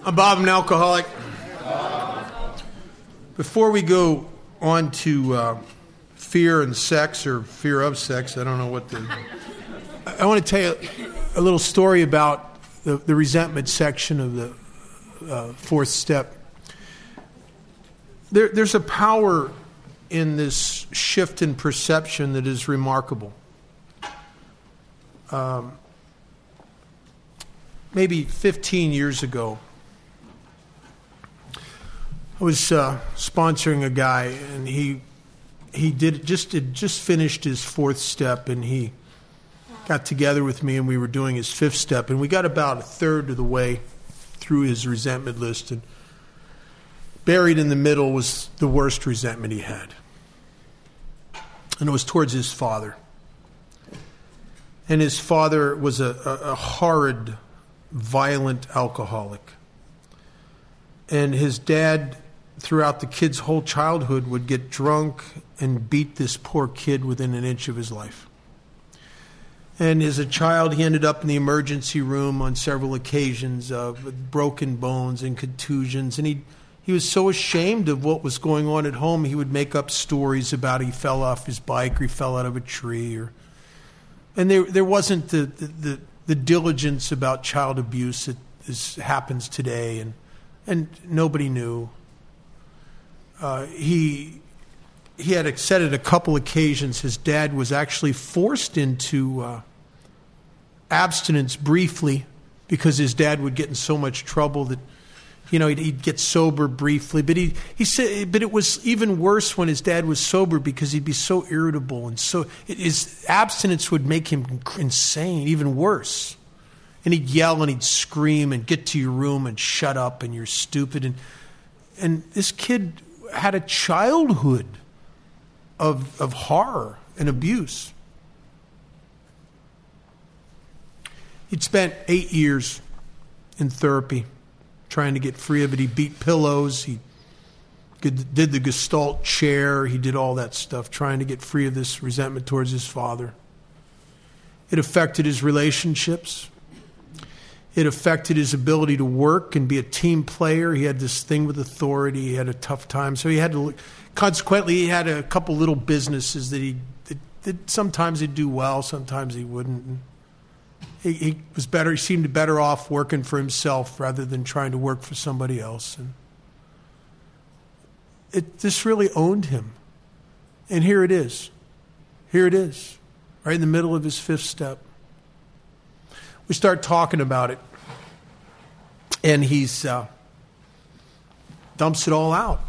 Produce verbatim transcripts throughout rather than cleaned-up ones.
I'm Bob, I'm an alcoholic. Before we go on to uh, fear and sex, or fear of sex, I don't know what the... I want to tell you a little story about the, the resentment section of the uh, fourth step. There, there's a power in this shift in perception that is remarkable. Um, maybe fifteen years ago, I was uh, sponsoring a guy, and he he did just had just finished his fourth step, and he got together with me, and we were doing his fifth step, and we got about a third of the way through his resentment list, and buried in the middle was the worst resentment he had, and it was towards his father. And his father was a, a, a horrid, violent alcoholic, and his dad, throughout the kid's whole childhood, would get drunk and beat this poor kid within an inch of his life. And as a child, he ended up in the emergency room on several occasions uh, with broken bones and contusions. And he he was so ashamed of what was going on at home, he would make up stories about he fell off his bike or he fell out of a tree. Or, and there there wasn't the, the, the, the diligence about child abuse that is, happens today, and and nobody knew. Uh, he he had said at a couple occasions his dad was actually forced into uh, abstinence briefly because his dad would get in so much trouble that, you know, he'd, he'd get sober briefly. But he he said, but it was even worse when his dad was sober because he'd be so irritable, and so it, his abstinence would make him insane, even worse. And he'd yell and he'd scream and get to your room and shut up and you're stupid. And and this kid had a childhood of of horror and abuse. He'd spent eight years in therapy trying to get free of it. He beat pillows. He did the Gestalt chair. He did all that stuff trying to get free of this resentment towards his father. It affected his relationships. It affected his ability to work and be a team player. He had this thing with authority. He had a tough time. So he had to, consequently, he had a couple little businesses that he, that, that sometimes he'd do well, sometimes he wouldn't. He, he was better, he seemed better off working for himself rather than trying to work for somebody else. And it, this really owned him. And here it is. Here it is, right in the middle of his fifth step. We start talking about it, and he's uh, dumps it all out.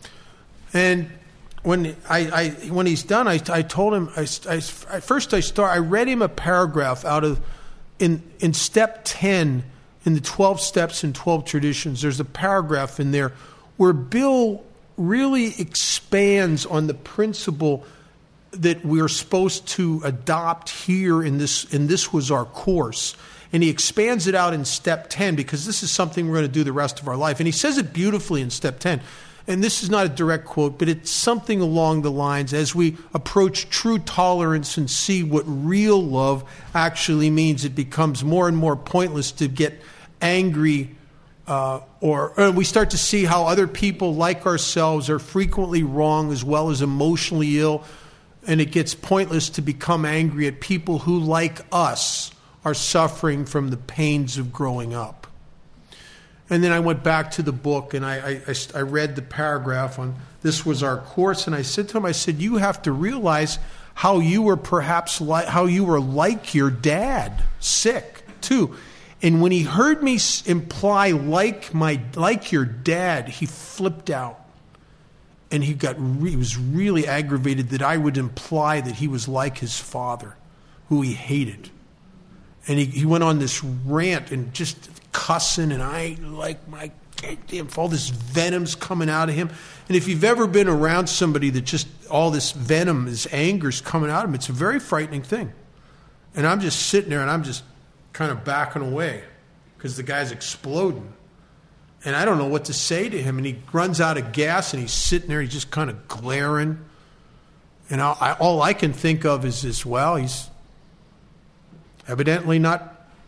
And when I, I when he's done, I, I told him. I, I first I start. I read him a paragraph out of in in step ten in the twelve steps and twelve traditions. There's a paragraph in there where Bill really expands on the principle that we're supposed to adopt here in this, and this was our course. And he expands it out in step ten because this is something we're going to do the rest of our life. And he says it beautifully in step ten. And this is not a direct quote, but it's something along the lines, as we approach true tolerance and see what real love actually means, it becomes more and more pointless to get angry uh, or, or we start to see how other people like ourselves are frequently wrong as well as emotionally ill. And it gets pointless to become angry at people who, like us, are suffering from the pains of growing up. And then I went back to the book, and I, I, I read the paragraph on this was our course, and I said to him, I said, you have to realize how you were perhaps like, how you were like your dad, sick, too. And when he heard me imply like my like your dad, he flipped out. And he got re- he was really aggravated that I would imply that he was like his father, who he hated. And he, he went on this rant and just cussing, and I ain't like my damn, all this venom's coming out of him. And if you've ever been around somebody that just all this venom, this anger's coming out of him, it's a very frightening thing. And I'm just sitting there and I'm just kind of backing away because the guy's exploding. And I don't know what to say to him. And he runs out of gas, and he's sitting there, he's just kind of glaring. And I, all I can think of is this, well, he's evidently not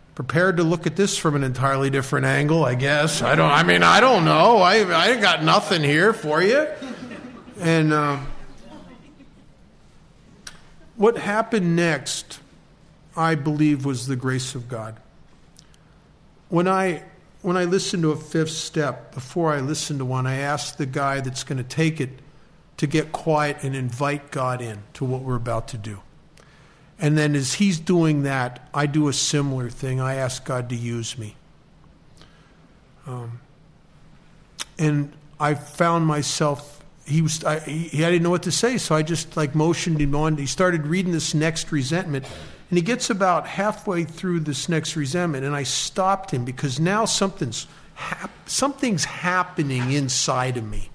prepared to look at this from an entirely different angle, I guess. I don't, I mean, I don't know. I, I ain't got nothing here for you. And uh, what happened next, I believe, was the grace of God. When I when I listened to a fifth step, before I listened to one, I asked the guy that's going to take it to get quiet and invite God in to what we're about to do. And then as he's doing that, I do a similar thing. I ask God to use me. Um, and I found myself, he was, I, he, I didn't know what to say, so I just like motioned him on. He started reading this next resentment, and he gets about halfway through this next resentment, and I stopped him because now something's hap- something's happening inside of me.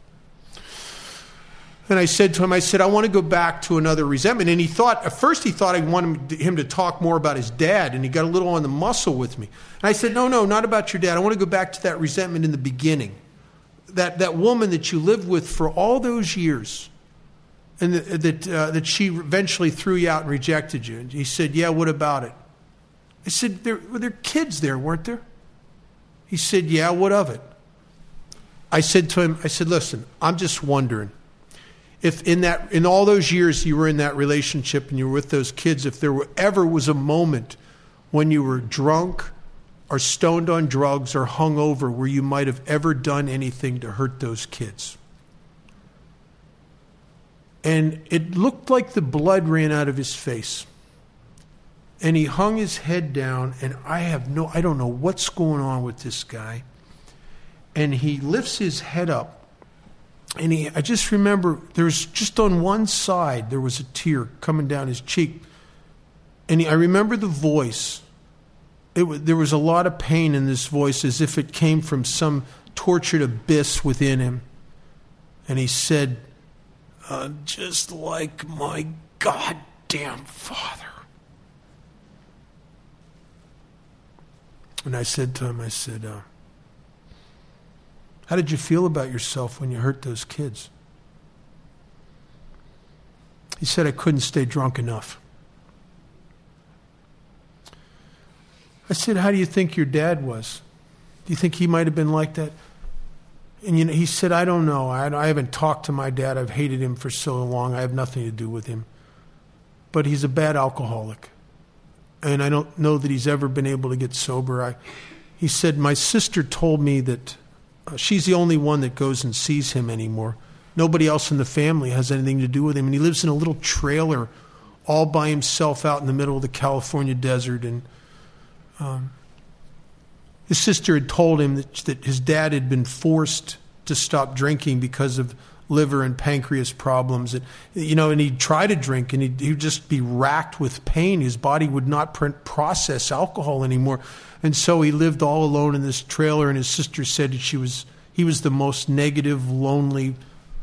And I said to him, I said, I want to go back to another resentment. And he thought, at first he thought I wanted him to talk more about his dad, and he got a little on the muscle with me. And I said, no, no, not about your dad. I want to go back to that resentment in the beginning. That that woman that you lived with for all those years, and that that, uh, that she eventually threw you out and rejected you. And he said, yeah, what about it? I said, there were there kids there, weren't there? He said, yeah, what of it? I said to him, I said, listen, I'm just wondering, if in that in all those years you were in that relationship and you were with those kids, if there were, ever was a moment when you were drunk or stoned on drugs or hungover where you might have ever done anything to hurt those kids. And it looked like the blood ran out of his face. And he hung his head down, and I have no I don't know what's going on with this guy. And he lifts his head up. And he, I just remember there was just on one side, there was a tear coming down his cheek. And he, I remember the voice. It was, there was a lot of pain in this voice as if it came from some tortured abyss within him. And he said, uh, just like my goddamn father. And I said to him, I said, uh, how did you feel about yourself when you hurt those kids? He said, I couldn't stay drunk enough. I said, how do you think your dad was? Do you think he might have been like that? And you know, he said, I don't know. I, I haven't talked to my dad. I've hated him for so long. I have nothing to do with him. But he's a bad alcoholic. And I don't know that he's ever been able to get sober. I, he said, my sister told me that Uh, she's the only one that goes and sees him anymore. Nobody else in the family has anything to do with him. And he lives in a little trailer all by himself out in the middle of the California desert. And um, his sister had told him that, that his dad had been forced to stop drinking because of liver and pancreas problems. And, you know, and he'd try to drink, and he'd, he'd just be racked with pain. His body would not pr- process alcohol anymore. And so he lived all alone in this trailer, and his sister said that she was he was the most negative, lonely,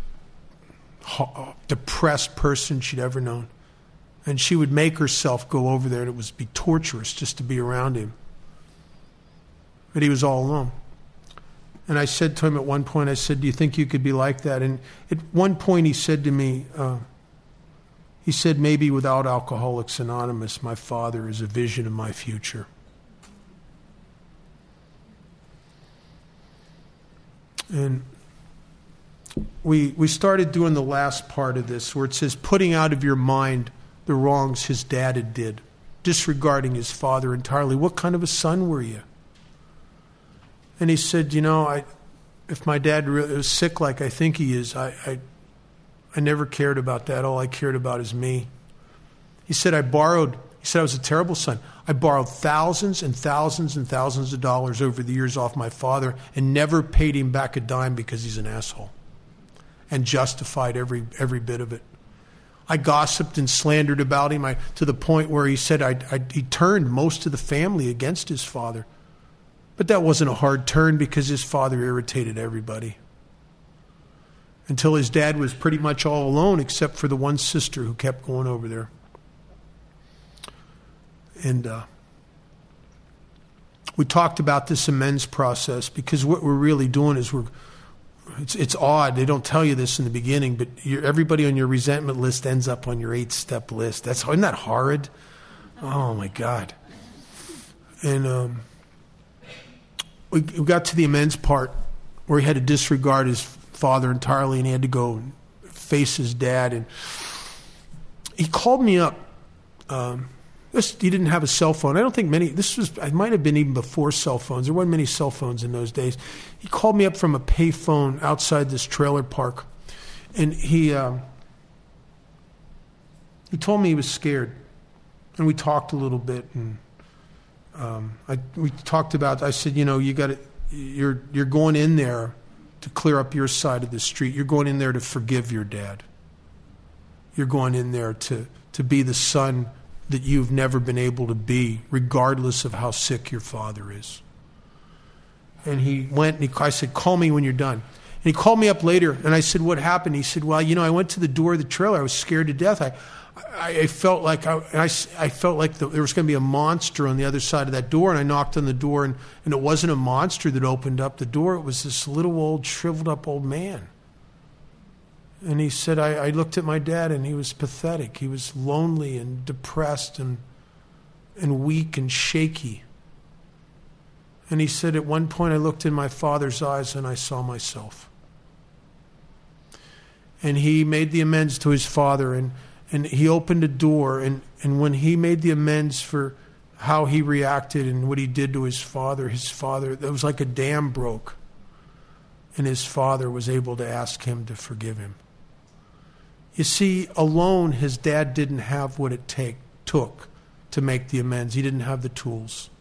depressed person she'd ever known. And she would make herself go over there, and it would be torturous just to be around him. But he was all alone. And I said to him at one point, I said, do you think you could be like that? And at one point he said to me, uh, he said, maybe without Alcoholics Anonymous, my father is a vision of my future. And we we started doing the last part of this where it says putting out of your mind the wrongs his dad had did, disregarding his father entirely. What kind of a son were you? And he said, you know, I, if my dad really was sick like I think he is, I, I I never cared about that. All I cared about is me. He said, I borrowed, he said I was a terrible son. I borrowed thousands and thousands and thousands of dollars over the years off my father and never paid him back a dime because he's an asshole, and justified every every bit of it. I gossiped and slandered about him I, to the point where he said I, I, he turned most of the family against his father. But that wasn't a hard turn because his father irritated everybody. Until his dad was pretty much all alone except for the one sister who kept going over there. And uh, we talked about this amends process because what we're really doing is we're, it's, it's odd. They don't tell you this in the beginning, but you're, everybody on your resentment list ends up on your eight-step list. That's, isn't that horrid? Oh, my God. And um, we, we got to the amends part where he had to disregard his father entirely, and he had to go and face his dad. And he called me up. Um, this, he didn't have a cell phone. I don't think many, this was, it might have been even before cell phones. There weren't many cell phones in those days. He called me up from a pay phone outside this trailer park. And he, um, he told me he was scared. And we talked a little bit. And um, I, we talked about, I said, you know, you got to, you're, you're going in there to clear up your side of the street. You're going in there to forgive your dad. You're going in there to, to be the son that you've never been able to be, regardless of how sick your father is. And he went, and he, I said, call me when you're done. And he called me up later, and I said, what happened? He said, well, you know, I went to the door of the trailer. I was scared to death. I, I, I felt like I, I, I felt like the, there was going to be a monster on the other side of that door, and I knocked on the door, and, and it wasn't a monster that opened up the door. It was this little old, shriveled up old man. And he said, I, I looked at my dad, and he was pathetic. He was lonely and depressed and and weak and shaky. And he said, at one point I looked in my father's eyes and I saw myself. And he made the amends to his father, and, and he opened a door. And, and when he made the amends for how he reacted and what he did to his father, his father, it was like a dam broke. And his father was able to ask him to forgive him. You see, alone, his dad didn't have what it take, took to make the amends. He didn't have the tools.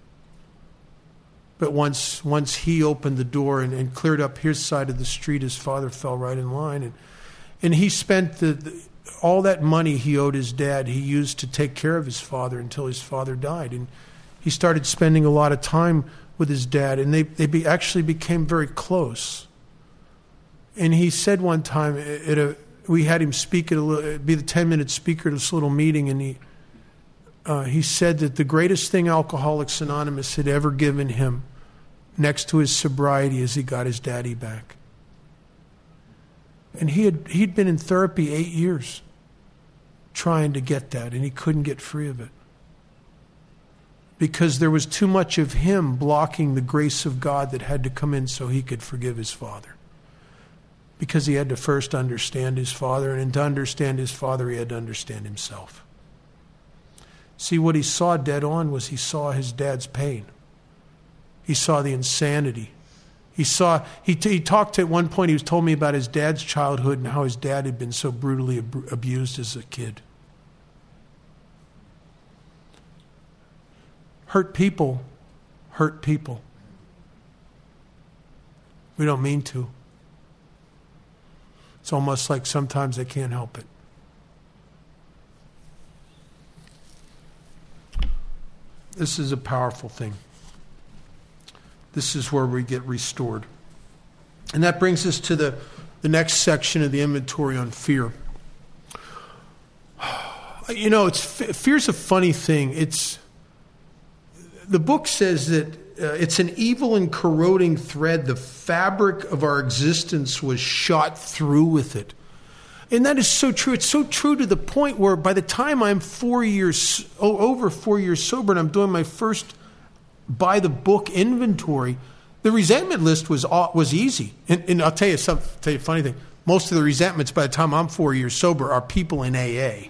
But once once he opened the door and, and cleared up his side of the street, his father fell right in line. And, and he spent the, the, all that money he owed his dad, he used to take care of his father until his father died. And he started spending a lot of time with his dad, and they, they be, actually became very close. And he said one time at a we had him speak at a be the ten-minute speaker at this little meeting, and he uh, he said that the greatest thing Alcoholics Anonymous had ever given him, next to his sobriety, is he got his daddy back. And he had he'd been in therapy eight years, trying to get that, and he couldn't get free of it because there was too much of him blocking the grace of God that had to come in so he could forgive his father. Because he had to first understand his father, and to understand his father, he had to understand himself. See, what he saw dead on was he saw his dad's pain. He saw the insanity. He saw, he, he talked at one point, he was told me about his dad's childhood and how his dad had been so brutally ab- abused as a kid. Hurt people hurt people. We don't mean to. It's almost like sometimes they can't help it. This is a powerful thing. This is where we get restored. And that brings us to the, the next section of the inventory on fear. You know, it's fear's a funny thing. It's the book says that Uh, it's an evil and corroding thread. The fabric of our existence was shot through with it. And that is so true. It's so true to the point where by the time I'm four years, oh, over four years sober, and I'm doing my first by the book inventory, the resentment list was was easy. And, and I'll tell you something, tell you a funny thing. Most of the resentments by the time I'm four years sober are people in A A.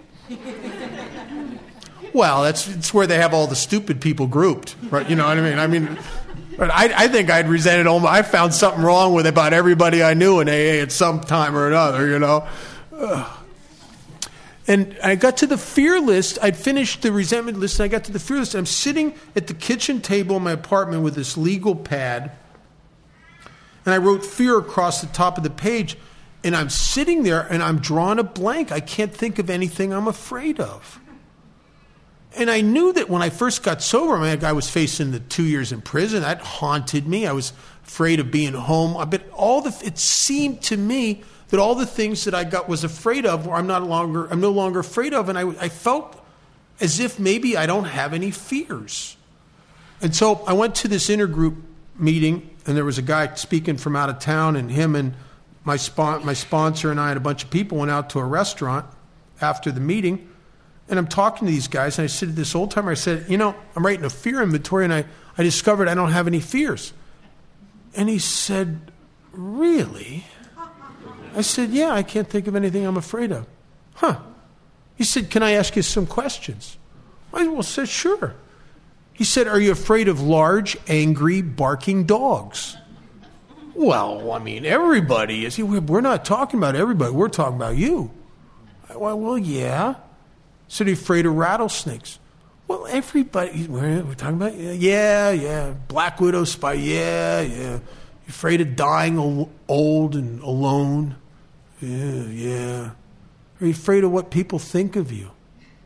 Well, that's it's where they have all the stupid people grouped, right? You know what I mean? I mean, but I, I think I'd resented all. I found something wrong with about everybody I knew in A A at some time or another, you know. Ugh. And I got to the fear list. I'd finished the resentment list, and I got to the fear list. I'm sitting at the kitchen table in my apartment with this legal pad, and I wrote fear across the top of the page. And I'm sitting there, and I'm drawing a blank. I can't think of anything I'm afraid of. And I knew that when I first got sober, I, mean, I was facing the two years in prison. That haunted me. I was afraid of being home. But all the it seemed to me that all the things that I got was afraid of, I'm not longer I'm no longer afraid of, and I, I felt as if maybe I don't have any fears. And so I went to this intergroup meeting, and there was a guy speaking from out of town, and him and my spon- my sponsor and I and a bunch of people went out to a restaurant after the meeting. And I'm talking to these guys, and I said to this old timer, I said, you know, I'm writing a fear inventory, and I, I discovered I don't have any fears. And he said, really? I said, yeah, I can't think of anything I'm afraid of. Huh. He said, can I ask you some questions? I well said, sure. He said, are you afraid of large, angry, barking dogs? Well, I mean, everybody is. We're not talking about everybody. We're talking about you. I went, well, yeah. Said, are you afraid of rattlesnakes? Well, everybody, we're, we're talking about, yeah, yeah. Black widow spider, yeah, yeah. You afraid of dying al- old and alone? Yeah, yeah. Are you afraid of what people think of you?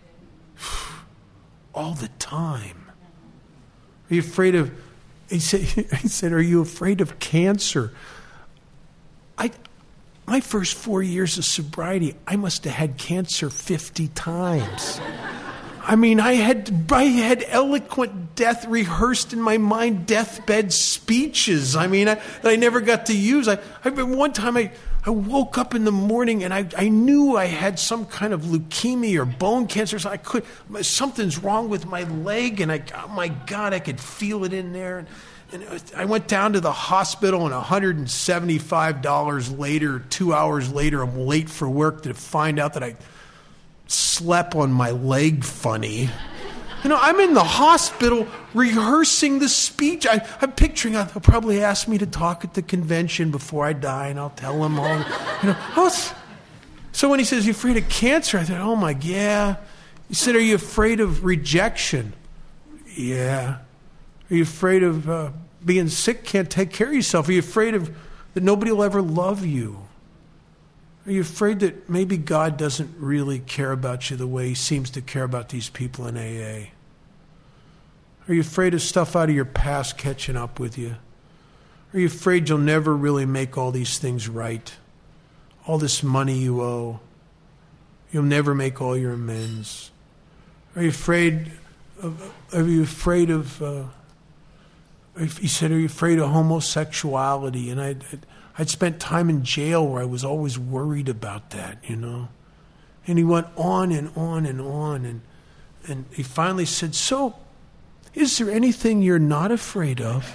All the time. Are you afraid of, he said, he said, are you afraid of cancer? I, my first four years of sobriety, I must have had cancer fifty times. I mean, I had I had eloquent death rehearsed in my mind, deathbed speeches. I mean, I, that I never got to use. I, I one time I, I woke up in the morning and I, I knew I had some kind of leukemia or bone cancer. So I could something's wrong with my leg, and I oh my God, I could feel it in there. And, and it was, I went down to the hospital, and one hundred seventy-five dollars later, two hours later, I'm late for work to find out that I slept on my leg funny. You know, I'm in the hospital rehearsing the speech. I, I'm picturing, they'll probably ask me to talk at the convention before I die, and I'll tell them all. You know, oh, so when he says, you afraid of cancer? I thought, oh my, yeah. He said, are you afraid of rejection? Yeah. Are you afraid of uh, being sick, can't take care of yourself? Are you afraid of that nobody will ever love you? Are you afraid that maybe God doesn't really care about you the way he seems to care about these people in A A? Are you afraid of stuff out of your past catching up with you? Are you afraid you'll never really make all these things right? All this money you owe. You'll never make all your amends. Are you afraid of, are you afraid of, uh, he said, are you afraid of homosexuality? And I, I'd spent time in jail where I was always worried about that, you know. And he went on and on and on. And, and he finally said, so, is there anything you're not afraid of?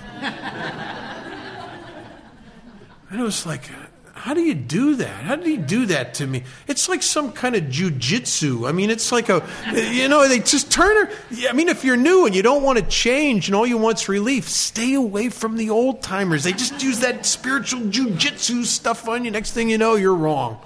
And I was like, how do you do that? How did he do that to me? It's like some kind of jujitsu. I mean, it's like a, you know, they just turn her. I mean, if you're new and you don't want to change and all you want's relief, stay away from the old timers. They just use that spiritual jujitsu stuff on you. Next thing you know, you're wrong.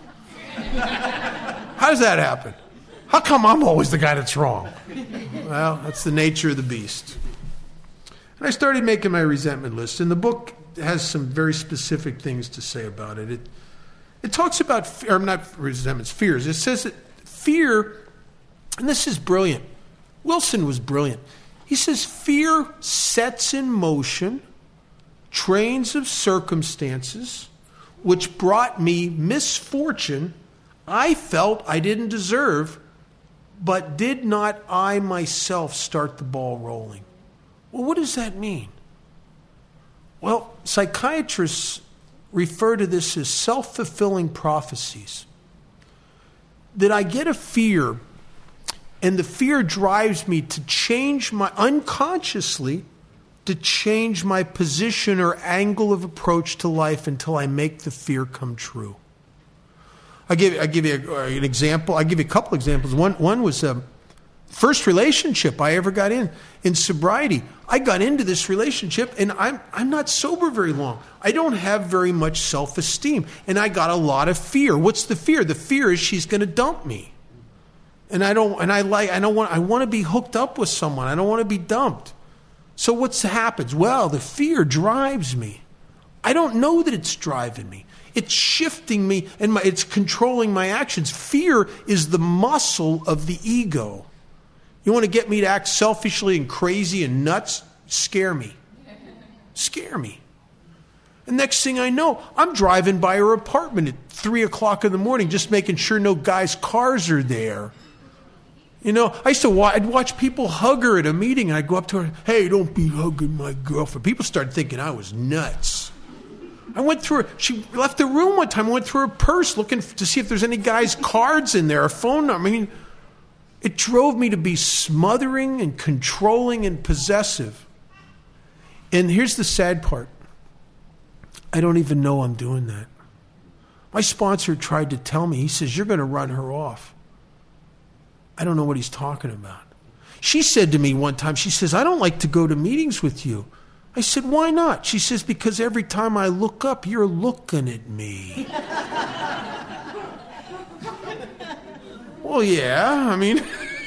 How does that happen? How come I'm always the guy that's wrong? Well, that's the nature of the beast. And I started making my resentment list. And the book has some very specific things to say about it. It, it talks about, or not resentments, fears. It says that fear, and this is brilliant. Wilson was brilliant. He says fear sets in motion trains of circumstances which brought me misfortune I felt I didn't deserve, but did not I myself start the ball rolling? Well, what does that mean? Well, psychiatrists refer to this as self-fulfilling prophecies. That I get a fear, and the fear drives me to change my, unconsciously, to change my position or angle of approach to life until I make the fear come true. I give I give you a, an example. I give you a couple examples. One one was the first relationship I ever got in in sobriety. I got into this relationship, and I'm I'm not sober very long. I don't have very much self-esteem, and I got a lot of fear. What's the fear? The fear is she's going to dump me, and I don't. And I like. I don't want. I want to be hooked up with someone. I don't want to be dumped. So what's happens? Well, the fear drives me. I don't know that it's driving me. It's shifting me, and my, it's controlling my actions. Fear is the muscle of the ego. You want to get me to act selfishly and crazy and nuts? Scare me. Scare me. And next thing I know, I'm driving by her apartment at three o'clock in the morning, just making sure no guys' cars are there. You know, I used to watch, I'd watch people hug her at a meeting, and I'd go up to her, hey, don't be hugging my girlfriend. People started thinking I was nuts. I went through her, she left the room one time, I went through her purse looking to see if there's any guy's cards in there, a phone number. I mean, It drove me to be smothering and controlling and possessive. And here's the sad part. I don't even know I'm doing that. My sponsor tried to tell me, he says, you're going to run her off. I don't know what he's talking about. She said to me one time, she says, I don't like to go to meetings with you. I said, why not? She says, because every time I look up, you're looking at me. Well, yeah, I mean,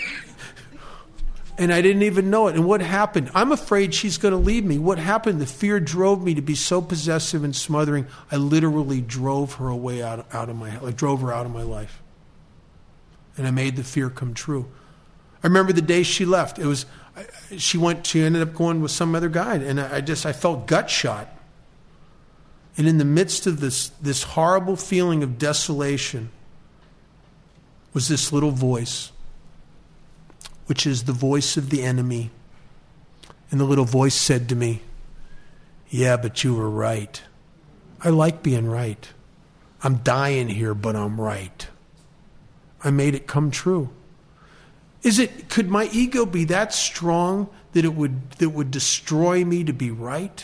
and I didn't even know it. And what happened? I'm afraid she's going to leave me. What happened? The fear drove me to be so possessive and smothering, I literally drove her away out, out of my, I drove her out of my life. And I made the fear come true. I remember the day she left. It was, she went, she ended up going with some other guy, and I just, I felt gut shot. And in the midst of this, this horrible feeling of desolation was this little voice, which is the voice of the enemy. And the little voice said to me, yeah, but you were right. I like being right. I'm dying here, but I'm right. I made it come true. Is it, could my ego be that strong that it would, that would destroy me to be right?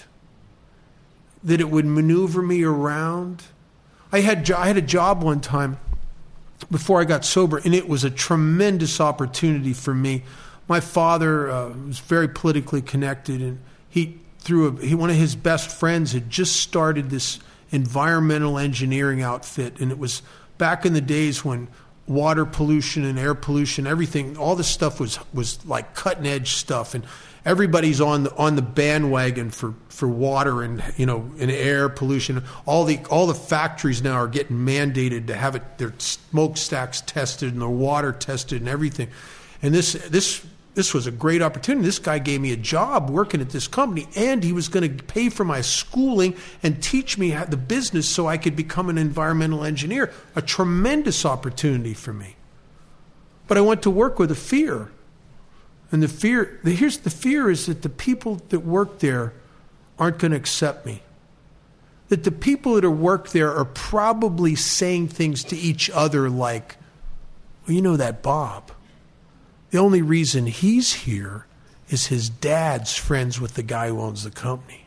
That it would maneuver me around? I had, I had a job one time before I got sober, and it was a tremendous opportunity for me. My father uh, was very politically connected, and he, through a, he, one of his best friends had just started this environmental engineering outfit, and it was back in the days when water pollution and air pollution, everything, all this stuff was was like cutting edge stuff, and everybody's on the on the bandwagon for, for water and you know and air pollution. All the all the factories now are getting mandated to have it their smokestacks tested and their water tested and everything. And this this this was a great opportunity. This guy gave me a job working at this company, and he was going to pay for my schooling and teach me how, the business so I could become an environmental engineer. A tremendous opportunity for me. But I went to work with a fear. And the fear, the, here's the fear is that the people that work there aren't going to accept me. That the people that are work there are probably saying things to each other like, well, you know that Bob. The only reason he's here is his dad's friends with the guy who owns the company.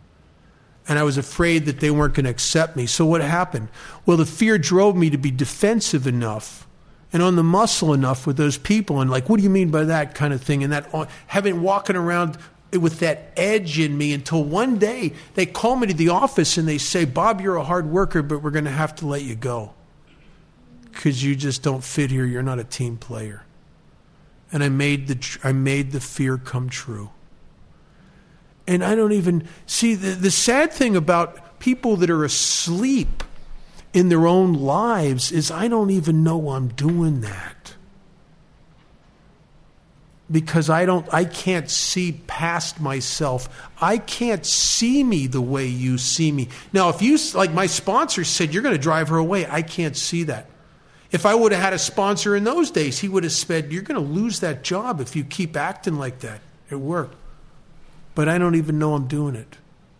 And I was afraid that they weren't going to accept me. So what happened? Well, the fear drove me to be defensive enough and on the muscle enough with those people, and like, what do you mean by that kind of thing? And that having walking around with that edge in me until one day they call me to the office and they say, Bob, you're a hard worker, but we're going to have to let you go because you just don't fit here. You're not a team player. And I made the I made the fear come true. And I don't even see the, the sad thing about people that are asleep in their own lives is I don't even know I'm doing that. Because I don't I can't see past myself. I can't see me the way you see me. Now, if you, like my sponsor said, you're going to drive her away, I can't see that. If I would have had a sponsor in those days, he would have said, you're going to lose that job if you keep acting like that at work. But I don't even know I'm doing it.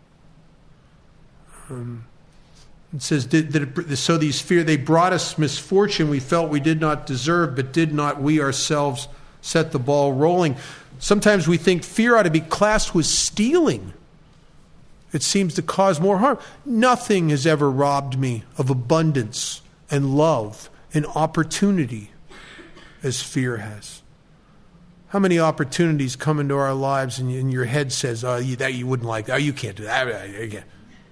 Um, it says, did, did it, so these fear, they brought us misfortune we felt we did not deserve, but did not we ourselves set the ball rolling. Sometimes we think fear ought to be classed with stealing. It seems to cause more harm. Nothing has ever robbed me of abundance and love and opportunity as fear has. How many opportunities come into our lives and, and your head says, oh, you, that you wouldn't like that. Oh, you can't do that.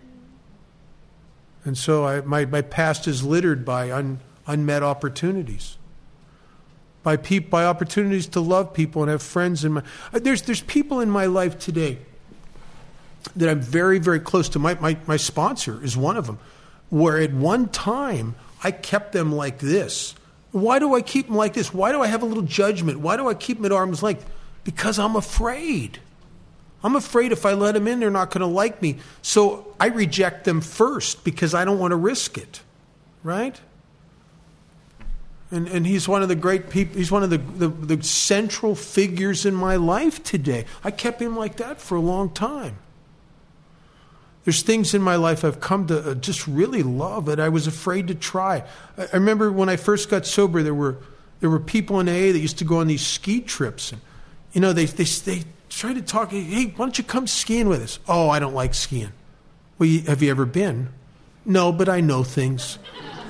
And so I, my, my past is littered by un, unmet opportunities. By, peop, by opportunities to love people and have friends. In my, there's, there's people in my life today that I'm very, very close to. My, my, my sponsor is one of them, where at one time I kept them like this. Why do I keep them like this? Why do I have a little judgment? Why do I keep them at arm's length? Because I'm afraid. I'm afraid if I let them in, they're not going to like me. So I reject them first because I don't want to risk it. Right? And and he's one of the great people. He's one of the, the, the central figures in my life today. I kept him like that for a long time. There's things in my life I've come to just really love that I was afraid to try. I remember when I first got sober, there were There were people in A A that used to go on these ski trips. And, you know, they, they, they tried to talk, hey, why don't you come skiing with us? Oh, I don't like skiing. Well, you, have you ever been? No, but I know things.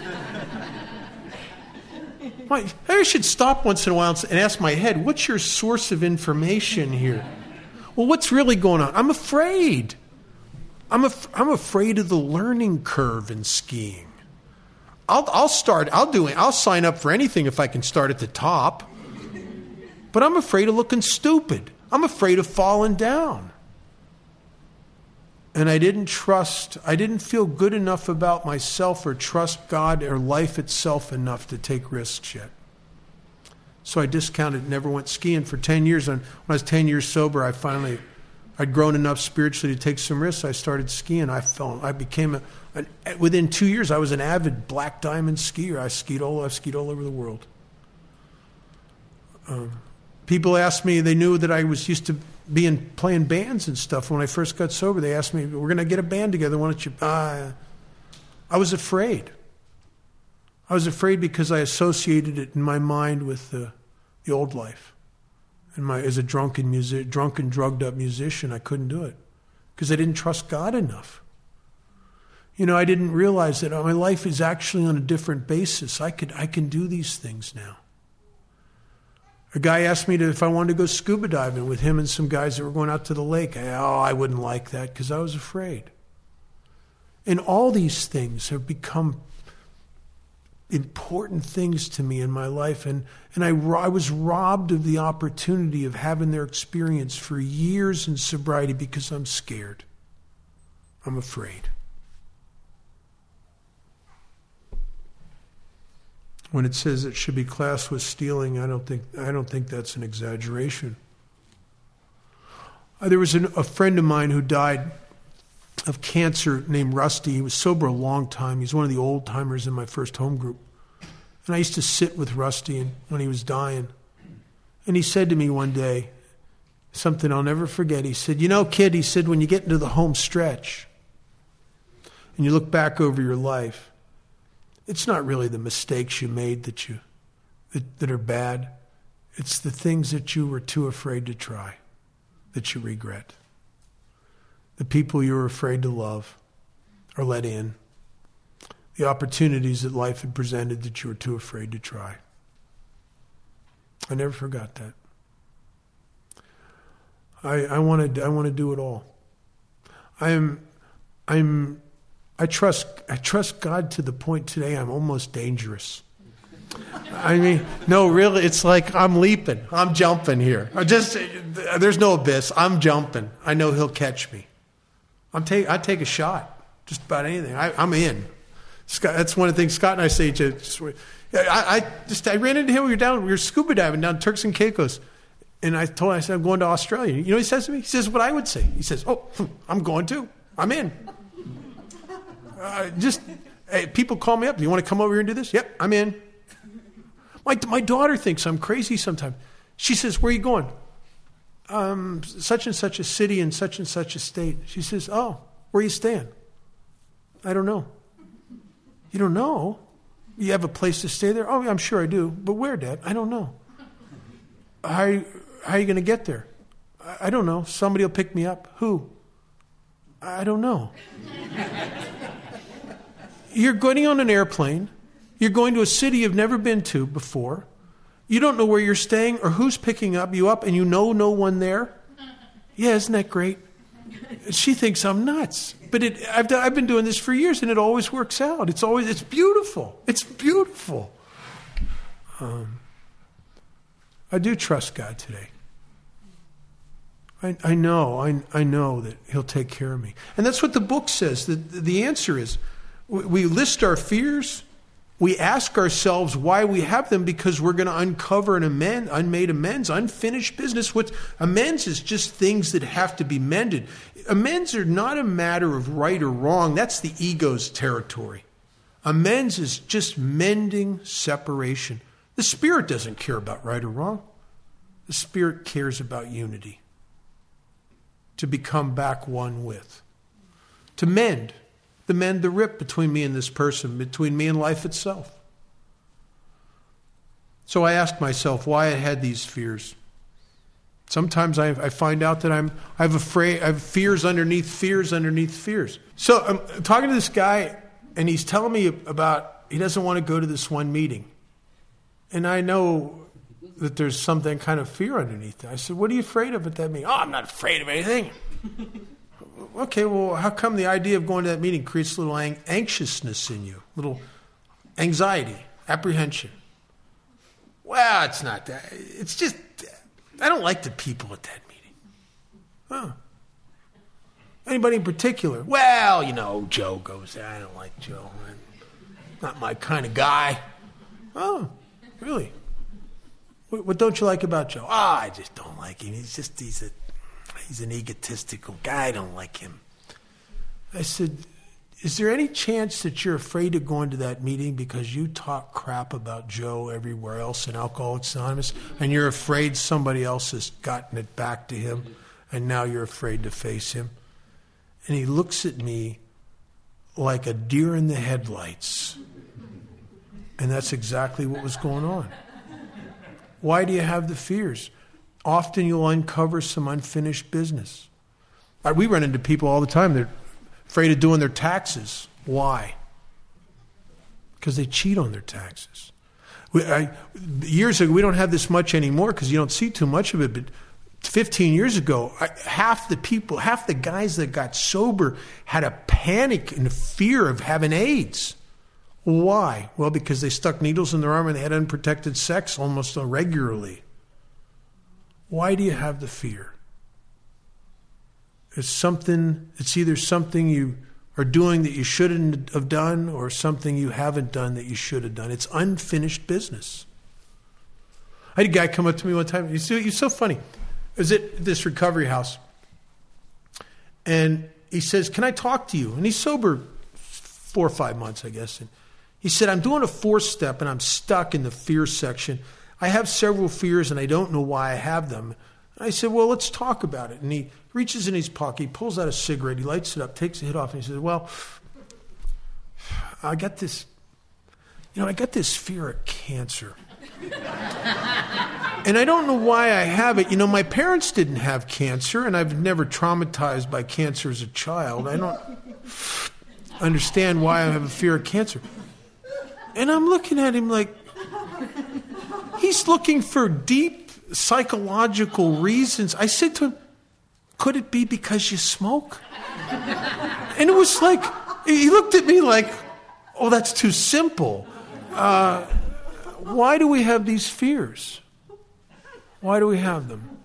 I should stop once in a while and ask my head, what's your source of information here? Well, what's really going on? I'm afraid. I'm af- I'm afraid of the learning curve in skiing. I'll I'll start. I'll do it. I'll sign up for anything if I can start at the top. But I'm afraid of looking stupid. I'm afraid of falling down. And I didn't trust, I didn't feel good enough about myself or trust God or life itself enough to take risks yet. So I discounted, never went skiing for ten years. And when I was ten years sober, I finally, I'd grown enough spiritually to take some risks. I started skiing. I fell, I became, a, an, within two years, I was an avid black diamond skier. I skied all, I've skied all over the world. Um, people asked me, they knew that I was used to being playing bands and stuff. When I first got sober, they asked me, we're going to get a band together. Why don't you? Uh, I was afraid. I was afraid because I associated it in my mind with the, the old life. And my as a drunken music, drunken, drugged up musician, I couldn't do it because I didn't trust God enough. You know, I didn't realize that my life is actually on a different basis. I could I can do these things now. A guy asked me to, if I wanted to go scuba diving with him and some guys that were going out to the lake. I, oh, I wouldn't like that because I was afraid. And all these things have become important things to me in my life. And, and I, I was robbed of the opportunity of having their experience for years in sobriety because I'm scared. I'm afraid. When it says it should be classed with stealing, I don't think I don't think that's an exaggeration. Uh, there was an, a friend of mine who died of cancer named Rusty. He was sober a long time. He's one of the old timers in my first home group. And I used to sit with Rusty and, when he was dying. And he said to me one day, something I'll never forget. He said, you know, kid, he said, when you get into the home stretch and you look back over your life, it's not really the mistakes you made that you that, that are bad. It's the things that you were too afraid to try that you regret. The people you were afraid to love or let in. The opportunities that life had presented that you were too afraid to try. I never forgot that. I I want to I want to do it all. I'm I'm I trust I trust God to the point today I'm almost dangerous. I mean, no, really, it's like I'm leaping. I'm jumping here. I just there's no abyss. I'm jumping. I know He'll catch me. I'm take I take a shot. Just about anything. I, I'm in. Scott, that's one of the things Scott and I say to just, I, I just I ran into him. We were down. We were scuba diving down Turks and Caicos, and I told him I said I'm going to Australia. You know what he says to me? He says what I would say. He says, "Oh, I'm going too. I'm in." Uh, just hey, people call me up. Do you want to come over here and do this? Yep, I'm in. My my daughter thinks I'm crazy sometimes. She says, "Where are you going?" Um, such and such a city in such and such a state. She says, "Oh, where are you staying?" I don't know. You don't know? You have a place to stay there? Oh, I'm sure I do. But where, Dad? I don't know. How are you, how are you going to get there? I, I don't know. Somebody will pick me up. Who? I don't know. You're going on an airplane. You're going to a city you've never been to before. You don't know where you're staying or who's picking up you up, and you know no one there. Yeah, isn't that great? She thinks I'm nuts. But it, I've, done, I've been doing this for years, and it always works out. It's always it's beautiful. It's beautiful. Um, I do trust God today. I, I know, I, I know that He'll take care of me. And that's what the book says. The, the answer is, we, we list our fears. We ask ourselves why we have them because we're going to uncover an amend, unmade amends, unfinished business. What amends is just things that have to be mended. Amends are not a matter of right or wrong. That's the ego's territory. Amends is just mending separation. The Spirit doesn't care about right or wrong. The Spirit cares about unity. To become back one with. To mend. To mend the rip between me and this person, between me and life itself. So I ask myself why I had these fears. Sometimes I, I find out that I'm I've afraid I have fears underneath fears underneath fears. So I'm talking to this guy, and he's telling me about he doesn't want to go to this one meeting, and I know that there's something kind of fear underneath it. I said, "What are you afraid of at that meeting?" "Oh, I'm not afraid of anything." Okay, well, how come the idea of going to that meeting creates a little ang- anxiousness in you, little anxiety, apprehension? Well, it's not that. It's just, I don't like the people at that meeting. Oh. Anybody in particular? Well, you know, Joe goes there. I don't like Joe. Not my kind of guy. Oh, really? What, what don't you like about Joe? Oh, I just don't like him. He's just, he's a, he's an egotistical guy. I don't like him. I said, is there any chance that you're afraid of going to that meeting because you talk crap about Joe everywhere else in Alcoholics Anonymous, and you're afraid somebody else has gotten it back to him, and now you're afraid to face him? And he looks at me like a deer in the headlights. And that's exactly what was going on. Why do you have the fears? Often you'll uncover some unfinished business. We run into people all the time. They're afraid of doing their taxes. Why? Because they cheat on their taxes. We, I, years ago, we don't have this much anymore because you don't see too much of it, but fifteen years ago, I, half the people, half the guys that got sober had a panic and a fear of having AIDS. Why? Well, because they stuck needles in their arm and they had unprotected sex almost regularly. Why do you have the fear? It's something, it's either something you are doing that you shouldn't have done or something you haven't done that you should have done. It's unfinished business. I had a guy come up to me one time. He's so, he's so funny. I was at this recovery house. And he says, "Can I talk to you?" And he's sober four or five months, I guess. And he said, "I'm doing a four-step and I'm stuck in the fear section. I have several fears and I don't know why I have them." And I said, "Well, let's talk about it." And he reaches in his pocket, he pulls out a cigarette, he lights it up, takes a hit off, and he says, "Well, I got this, you know, I got this fear of cancer. And I don't know why I have it. You know, my parents didn't have cancer, and I've never traumatized by cancer as a child. I don't understand why I have a fear of cancer." And I'm looking at him like, he's looking for deep psychological reasons. I said to him, "Could it be because you smoke?" And it was like, he looked at me like, "Oh, that's too simple. Uh, why do we have these fears? Why do we have them?"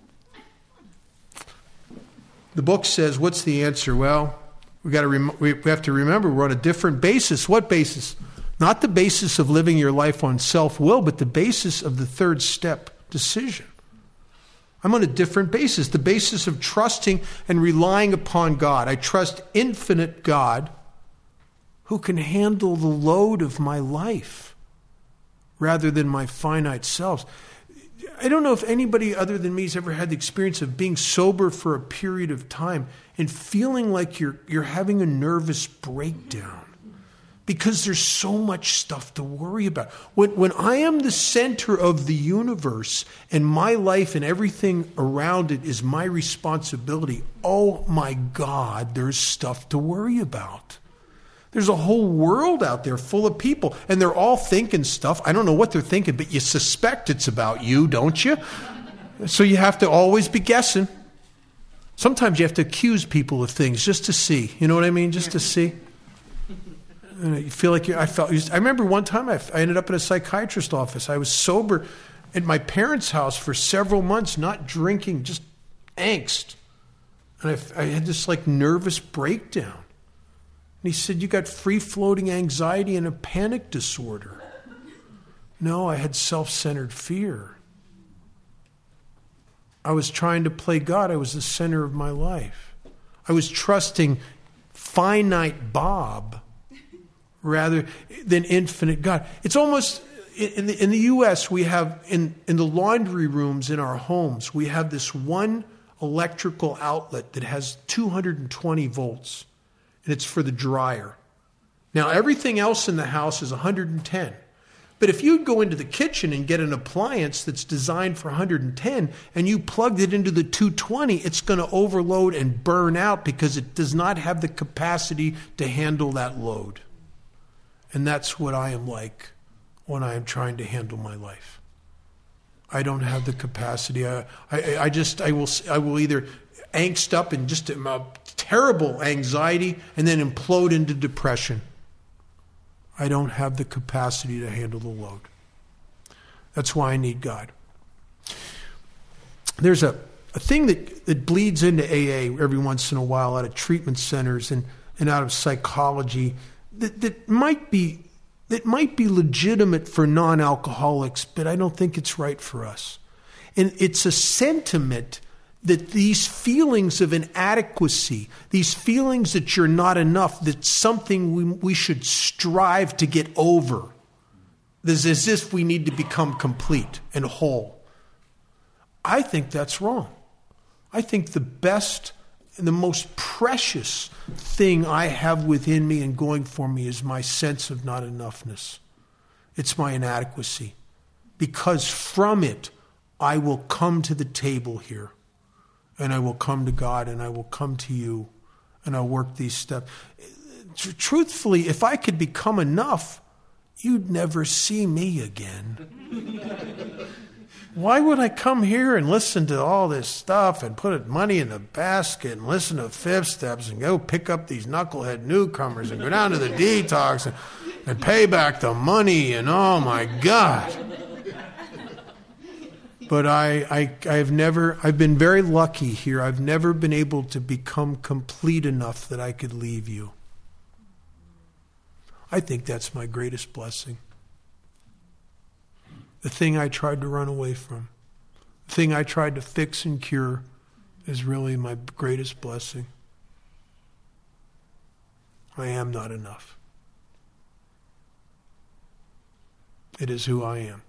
The book says, what's the answer? Well, we got to rem- we have to remember we're on a different basis. What basis? Not the basis of living your life on self-will, but the basis of the third step, decision. I'm on a different basis, the basis of trusting and relying upon God. I trust infinite God who can handle the load of my life rather than my finite selves. I don't know if anybody other than me has ever had the experience of being sober for a period of time and feeling like you're you're having a nervous breakdown because there's so much stuff to worry about. When when I am the center of the universe and my life and everything around it is my responsibility, oh my God, there's stuff to worry about. There's a whole world out there full of people, and they're all thinking stuff. I don't know what they're thinking, but you suspect it's about you, don't you? So you have to always be guessing. Sometimes you have to accuse people of things just to see. You know what I mean? Just to see. You feel like you're, I felt. I remember one time I, I ended up in a psychiatrist's office. I was sober at my parents' house for several months, not drinking, just angst, and I, I had this like nervous breakdown. And he said, "You got free-floating anxiety and a panic disorder." No, I had self-centered fear. I was trying to play God. I was the center of my life. I was trusting finite Bob rather than infinite God. It's almost, in the, in the U S, we have, in, in the laundry rooms in our homes, we have this one electrical outlet that has two hundred twenty volts. And it's for the dryer. Now, everything else in the house is one hundred ten. But if you go into the kitchen and get an appliance that's designed for one hundred ten and you plugged it into the two twenty, it's going to overload and burn out because it does not have the capacity to handle that load. And that's what I am like when I am trying to handle my life. I don't have the capacity. I, I, I just, I will, I will either angst up and just a terrible anxiety and then implode into depression. I don't have the capacity to handle the load. That's why I need God. There's a, a thing that, that bleeds into A A every once in a while out of treatment centers and, and out of psychology that, that might be that might be legitimate for non-alcoholics, but I don't think it's right for us. And it's a sentiment that these feelings of inadequacy, these feelings that you're not enough, that's something we, we should strive to get over. It's as if we need to become complete and whole. I think that's wrong. I think the best and the most precious thing I have within me and going for me is my sense of not enoughness. It's my inadequacy. Because from it, I will come to the table here. And I will come to God, and I will come to you, and I'll work these steps. Truthfully, if I could become enough, you'd never see me again. Why would I come here and listen to all this stuff and put money in the basket and listen to fifth steps and go pick up these knucklehead newcomers and go down to the detox and, and pay back the money and oh my God. But I, I, I've never, I've been very lucky here. I've never been able to become complete enough that I could leave you. I think that's my greatest blessing. The thing I tried to run away from, the thing I tried to fix and cure is really my greatest blessing. I am not enough. It is who I am.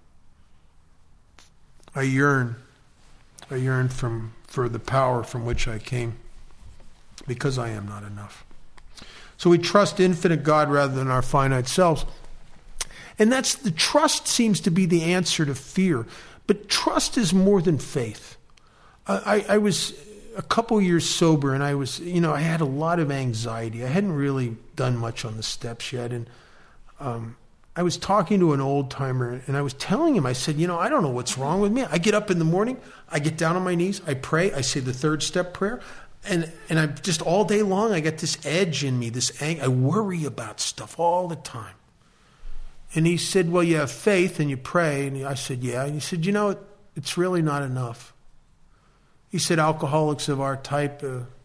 I yearn, I yearn from, for the power from which I came because I am not enough. So we trust infinite God rather than our finite selves. And that's the trust seems to be the answer to fear. But trust is more than faith. I, I, I was a couple years sober and I was, you know, I had a lot of anxiety. I hadn't really done much on the steps yet. And um, I was talking to an old timer and I was telling him, I said, you know, I don't know what's wrong with me. I get up in the morning, I get down on my knees, I pray, I say the third step prayer. And and I'm just all day long, I get this edge in me, this ang- I worry about stuff all the time. And he said, well, you have faith and you pray. And I said, yeah. And he said, you know, it's really not enough. He said, alcoholics of our type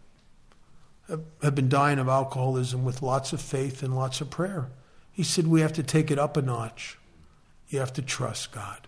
uh, have been dying of alcoholism with lots of faith and lots of prayer. He said, we have to take it up a notch. You have to trust God.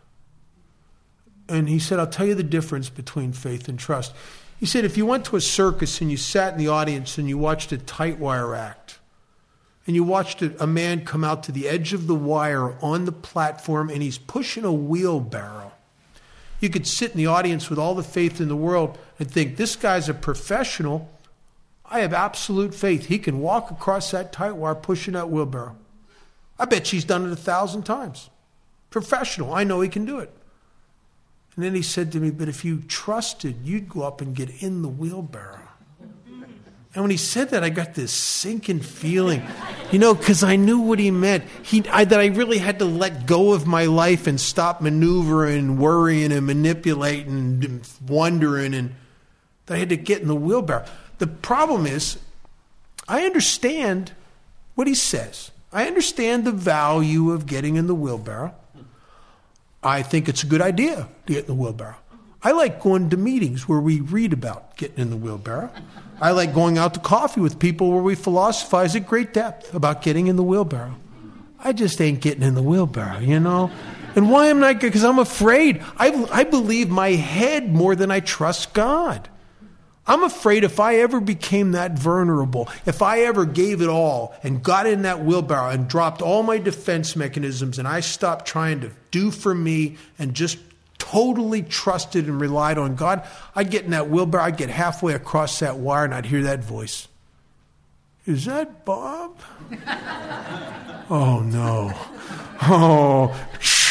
And he said, I'll tell you the difference between faith and trust. He said, if you went to a circus and you sat in the audience and you watched a tight wire act, and you watched a, a man come out to the edge of the wire on the platform and he's pushing a wheelbarrow, you could sit in the audience with all the faith in the world and think, this guy's a professional. I have absolute faith. He can walk across that tight wire pushing that wheelbarrow. I bet she's done it a thousand times. Professional. I know he can do it. And then he said to me, but if you trusted, you'd go up and get in the wheelbarrow. And when he said that, I got this sinking feeling, you know, because I knew what he meant. He, I, that I really had to let go of my life and stop maneuvering and worrying and manipulating and wondering, and that I had to get in the wheelbarrow. The problem is, I understand what he says. I understand the value of getting in the wheelbarrow. I think it's a good idea to get in the wheelbarrow. I like going to meetings where we read about getting in the wheelbarrow. I like going out to coffee with people where we philosophize at great depth about getting in the wheelbarrow. I just ain't getting in the wheelbarrow, you know? And why am I? Because I'm afraid. I, I believe my head more than I trust God. I'm afraid if I ever became that vulnerable, if I ever gave it all and got in that wheelbarrow and dropped all my defense mechanisms and I stopped trying to do for me and just totally trusted and relied on God, I'd get in that wheelbarrow, I'd get halfway across that wire and I'd hear that voice. Is that Bob? Oh, no. Oh, shh.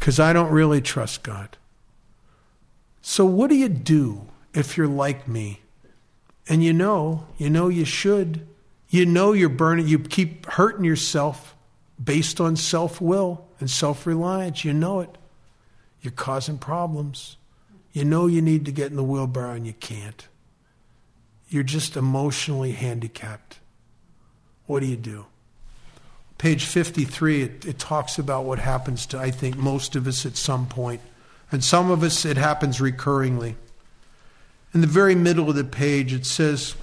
because I don't really trust God. So what do you do if you're like me? And you know, you know you should. You know you're burning, you keep hurting yourself based on self-will and self-reliance. You know it. You're causing problems. You know you need to get in the wheelbarrow and you can't. You're just emotionally handicapped. What do you do? Page fifty-three, it, it talks about what happens to, I think, most of us at some point. And some of us, it happens recurringly. In the very middle of the page, it says,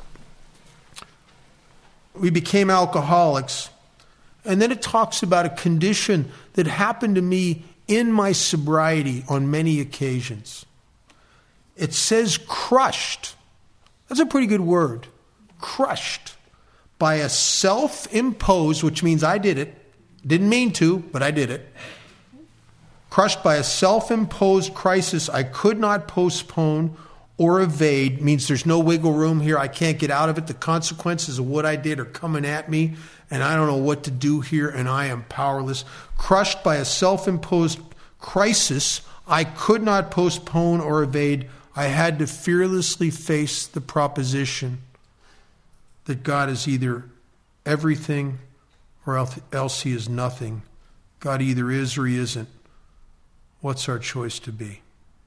we became alcoholics. And then it talks about a condition that happened to me in my sobriety on many occasions. It says crushed. That's a pretty good word. Crushed by a self-imposed, which means I did it. Didn't mean to, but I did it. Crushed by a self-imposed crisis I could not postpone or evade. Means there's no wiggle room here. I can't get out of it. The consequences of what I did are coming at me, and I don't know what to do here, and I am powerless. Crushed by a self-imposed crisis I could not postpone or evade. I had to fearlessly face the proposition that God is either everything or else he is nothing. God either is or he isn't. What's our choice to be?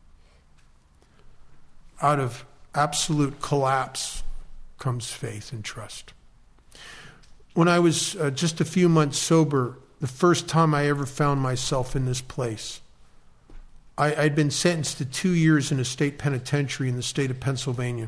Out of absolute collapse comes faith and trust. When I was uh, just a few months sober, the first time I ever found myself in this place, I, I'd been sentenced to two years in a state penitentiary in the state of Pennsylvania.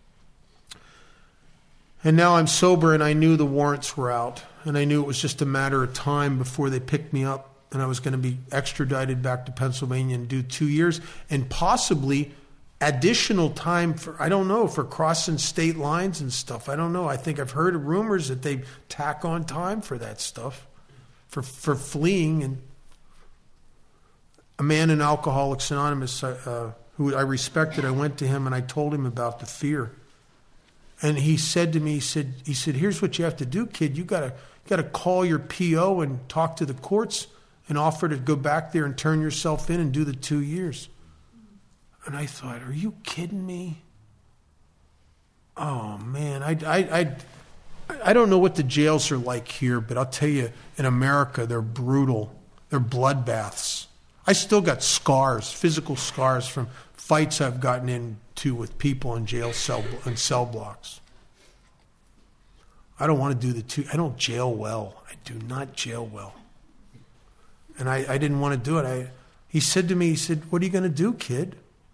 And now I'm sober, and I knew the warrants were out, and I knew it was just a matter of time before they picked me up, and I was going to be extradited back to Pennsylvania and do two years, and possibly additional time for, I don't know, for crossing state lines and stuff. I don't know. I think I've heard of rumors that they tack on time for that stuff, for for fleeing. And a man in Alcoholics Anonymous uh, who I respected, I went to him and I told him about the fear. And he said to me, he said, he said, here's what you have to do, kid. You gotta you gotta call your P O and talk to the courts and offer to go back there and turn yourself in and do the two years. And I thought, are you kidding me? Oh man, I, I, I, I don't know what the jails are like here, but I'll tell you, in America, they're brutal. They're bloodbaths. I still got scars, physical scars from fights I've gotten into with people in jail cell and cell blocks. I don't want to do the two. I don't jail well. I do not jail well. And I, I didn't want to do it. I, he said to me, he said, what are you going to do, kid?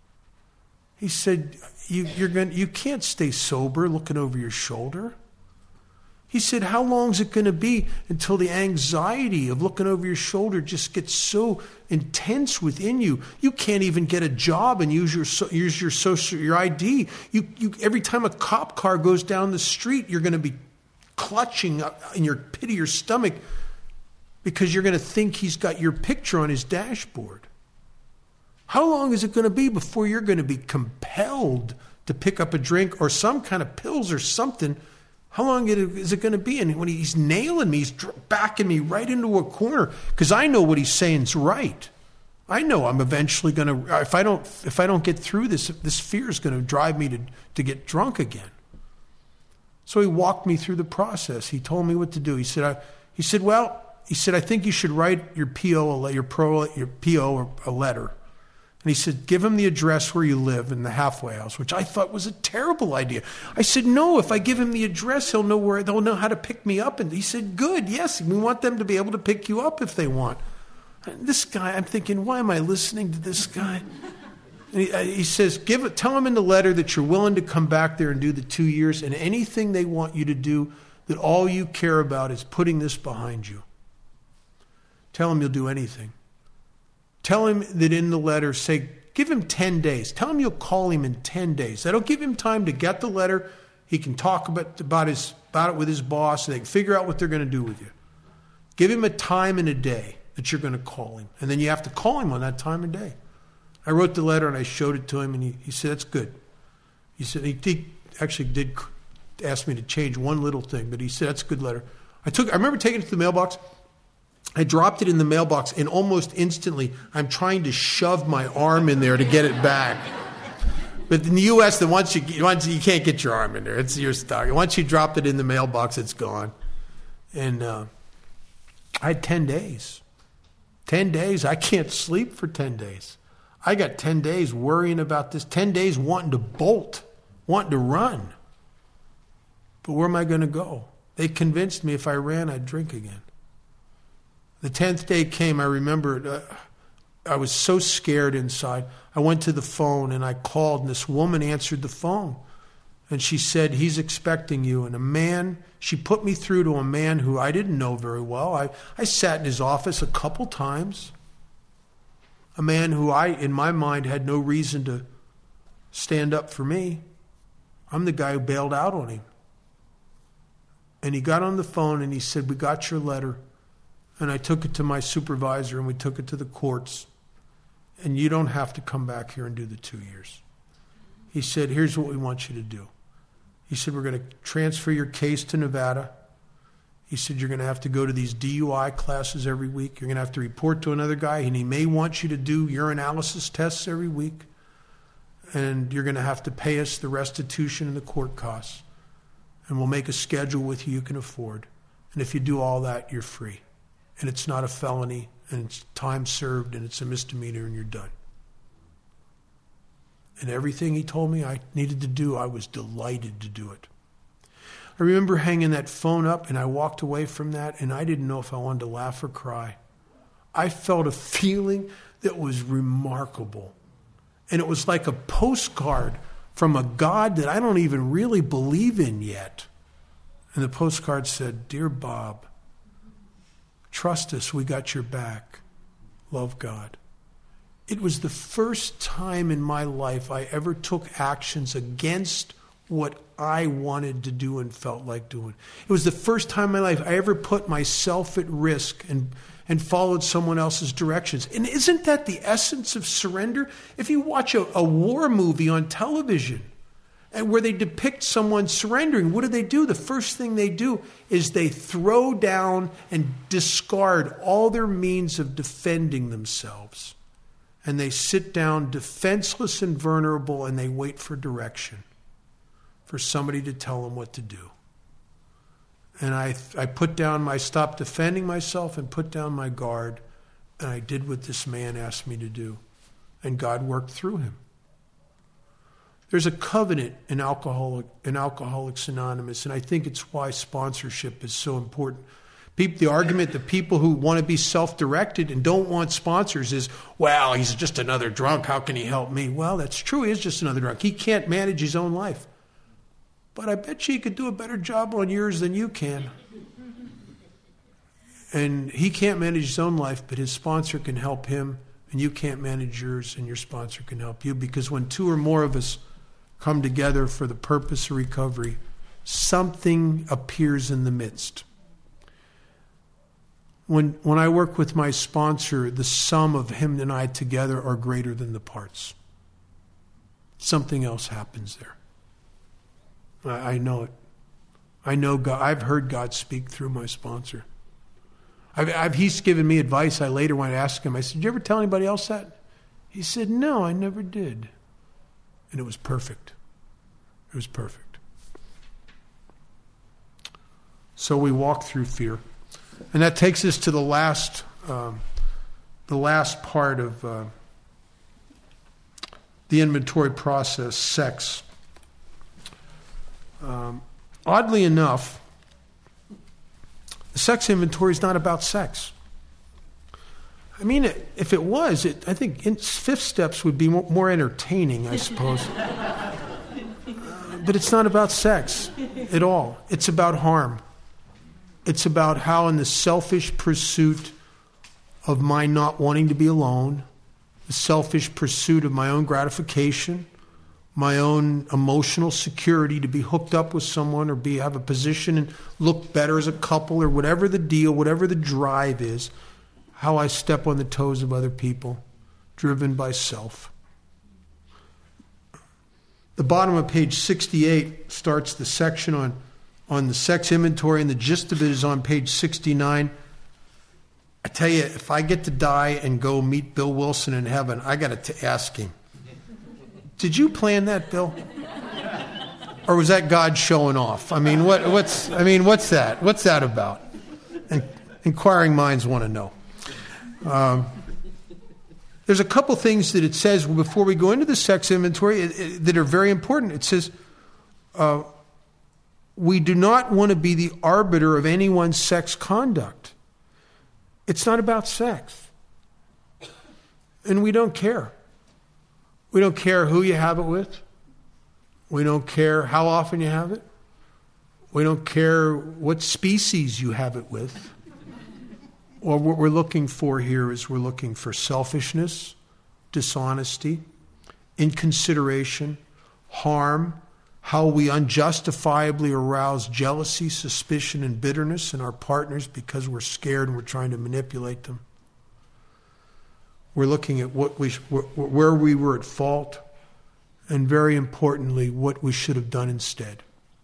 He said, you, you're going, you can't stay sober looking over your shoulder. He said, how long is it going to be until the anxiety of looking over your shoulder just gets so intense within you? You can't even get a job and use your use your social your I D. You you every time a cop car goes down the street, you're going to be clutching in your pit of your stomach because you're going to think he's got your picture on his dashboard. How long is it going to be before you're going to be compelled to pick up a drink or some kind of pills or something? How long is it going to be? And when he's nailing me, he's backing me right into a corner because I know what he's saying is right. I know I'm eventually going to, if I don't, if I don't get through this, this fear is going to drive me to, to get drunk again. So he walked me through the process. He told me what to do. He said, I, he said, well, he said, I think you should write your P O, your pro, your P O a letter. And he said, give him the address where you live in the halfway house, which I thought was a terrible idea. I said, no, if I give him the address, he'll know where, they'll know how to pick me up. And he said, good, yes, we want them to be able to pick you up if they want. And this guy, I'm thinking, why am I listening to this guy? And he, he says, give it, tell them in the letter that you're willing to come back there and do the two years and anything they want you to do, that all you care about is putting this behind you. Tell him you'll do anything. Tell him that in the letter, say, give him ten days. Tell him you'll call him in ten days. That'll give him time to get the letter. He can talk about, about, his, about it with his boss, and they can figure out what they're going to do with you. Give him a time and a day that you're going to call him. And then you have to call him on that time and day. I wrote the letter, and I showed it to him, and he, he said, that's good. He said, he, he actually did ask me to change one little thing, but he said, that's a good letter. I took. I remember taking it to the mailbox. I dropped it in the mailbox, and almost instantly, I'm trying to shove my arm in there to get it back. But in the U S, the once you once you can't get your arm in there, it's you're stuck. Once you drop it in the mailbox, it's gone. And uh, I had ten days. Ten days. I can't sleep for ten days. I got ten days worrying about this. Ten days wanting to bolt, wanting to run. But where am I going to go? They convinced me if I ran, I'd drink again. The tenth day came, I remember, uh, I was so scared inside. I went to the phone and I called, and this woman answered the phone. And she said, he's expecting you. And a man, she put me through to a man who I didn't know very well. I, I sat in his office a couple times. A man who I, in my mind, had no reason to stand up for me. I'm the guy who bailed out on him. And he got on the phone and he said, we got your letter. And I took it to my supervisor and we took it to the courts. And you don't have to come back here and do the two years. He said, here's what we want you to do. He said, we're going to transfer your case to Nevada. He said, you're going to have to go to these D U I classes every week. You're going to have to report to another guy, and he may want you to do urinalysis tests every week. And you're going to have to pay us the restitution and the court costs. And we'll make a schedule with you you can afford. And if you do all that, you're free. And it's not a felony, and it's time served, and it's a misdemeanor, and you're done. And everything he told me I needed to do, I was delighted to do it. I remember hanging that phone up, and I walked away from that, and I didn't know if I wanted to laugh or cry. I felt a feeling that was remarkable. And it was like a postcard from a God that I don't even really believe in yet. And the postcard said, Dear Bob, trust us, we got your back. Love, God. It was the first time in my life I ever took actions against what I wanted to do and felt like doing. It was the first time in my life I ever put myself at risk and, and followed someone else's directions. And isn't that the essence of surrender? If you watch a, a war movie on television and where they depict someone surrendering, what do they do? The first thing they do is they throw down and discard all their means of defending themselves. And they sit down defenseless and vulnerable, and they wait for direction, for somebody to tell them what to do. And I I put down my, stopped defending myself and put down my guard, and I did what this man asked me to do. And God worked through him. There's a covenant in Alcoholic, in Alcoholics Anonymous, and I think it's why sponsorship is so important. People, the argument that people who want to be self-directed and don't want sponsors is, well, he's just another drunk. How can he help me? Well, that's true. He is just another drunk. He can't manage his own life. But I bet you he could do a better job on yours than you can. And he can't manage his own life, but his sponsor can help him, and you can't manage yours, and your sponsor can help you. Because when two or more of us come together for the purpose of recovery, something appears in the midst. When when I work with my sponsor, the sum of him and I together are greater than the parts. Something else happens there. I, I know it. I know God. I've heard God speak through my sponsor. I've, I've, he's given me advice. I later went to ask him. I said, "Did you ever tell anybody else that?" He said, "No, I never did." And it was perfect. It was perfect. So we walk through fear. And that takes us to the last, um, the last part of uh, the inventory process, sex. Um, oddly enough, the sex inventory is not about sex. I mean, if it was, it, I think fifth steps would be more, more entertaining, I suppose. uh, but it's not about sex at all. It's about harm. It's about how in the selfish pursuit of my not wanting to be alone, the selfish pursuit of my own gratification, my own emotional security to be hooked up with someone or be have a position and look better as a couple or whatever the deal, whatever the drive is, how I step on the toes of other people, driven by self. The bottom of page sixty-eight starts the section on on the sex inventory, and the gist of it is on page sixty-nine. I tell you, if I get to die and go meet Bill Wilson in heaven, I got to ask him, did you plan that, Bill? Or was that God showing off? I mean, what, what's I mean, what's that? What's that about? And inquiring minds want to know. Um, there's a couple things that it says before we go into the sex inventory it, it, that are very important. It says, uh, we do not want to be the arbiter of anyone's sex conduct. It's not about sex. And we don't care. We don't care who you have it with. We don't care how often you have it. We don't care what species you have it with. Or what we're looking for here is we're looking for selfishness, dishonesty, inconsideration, harm, how we unjustifiably arouse jealousy, suspicion, and bitterness in our partners because we're scared and we're trying to manipulate them. We're looking at what we where we were at fault, and very importantly, what we should have done instead.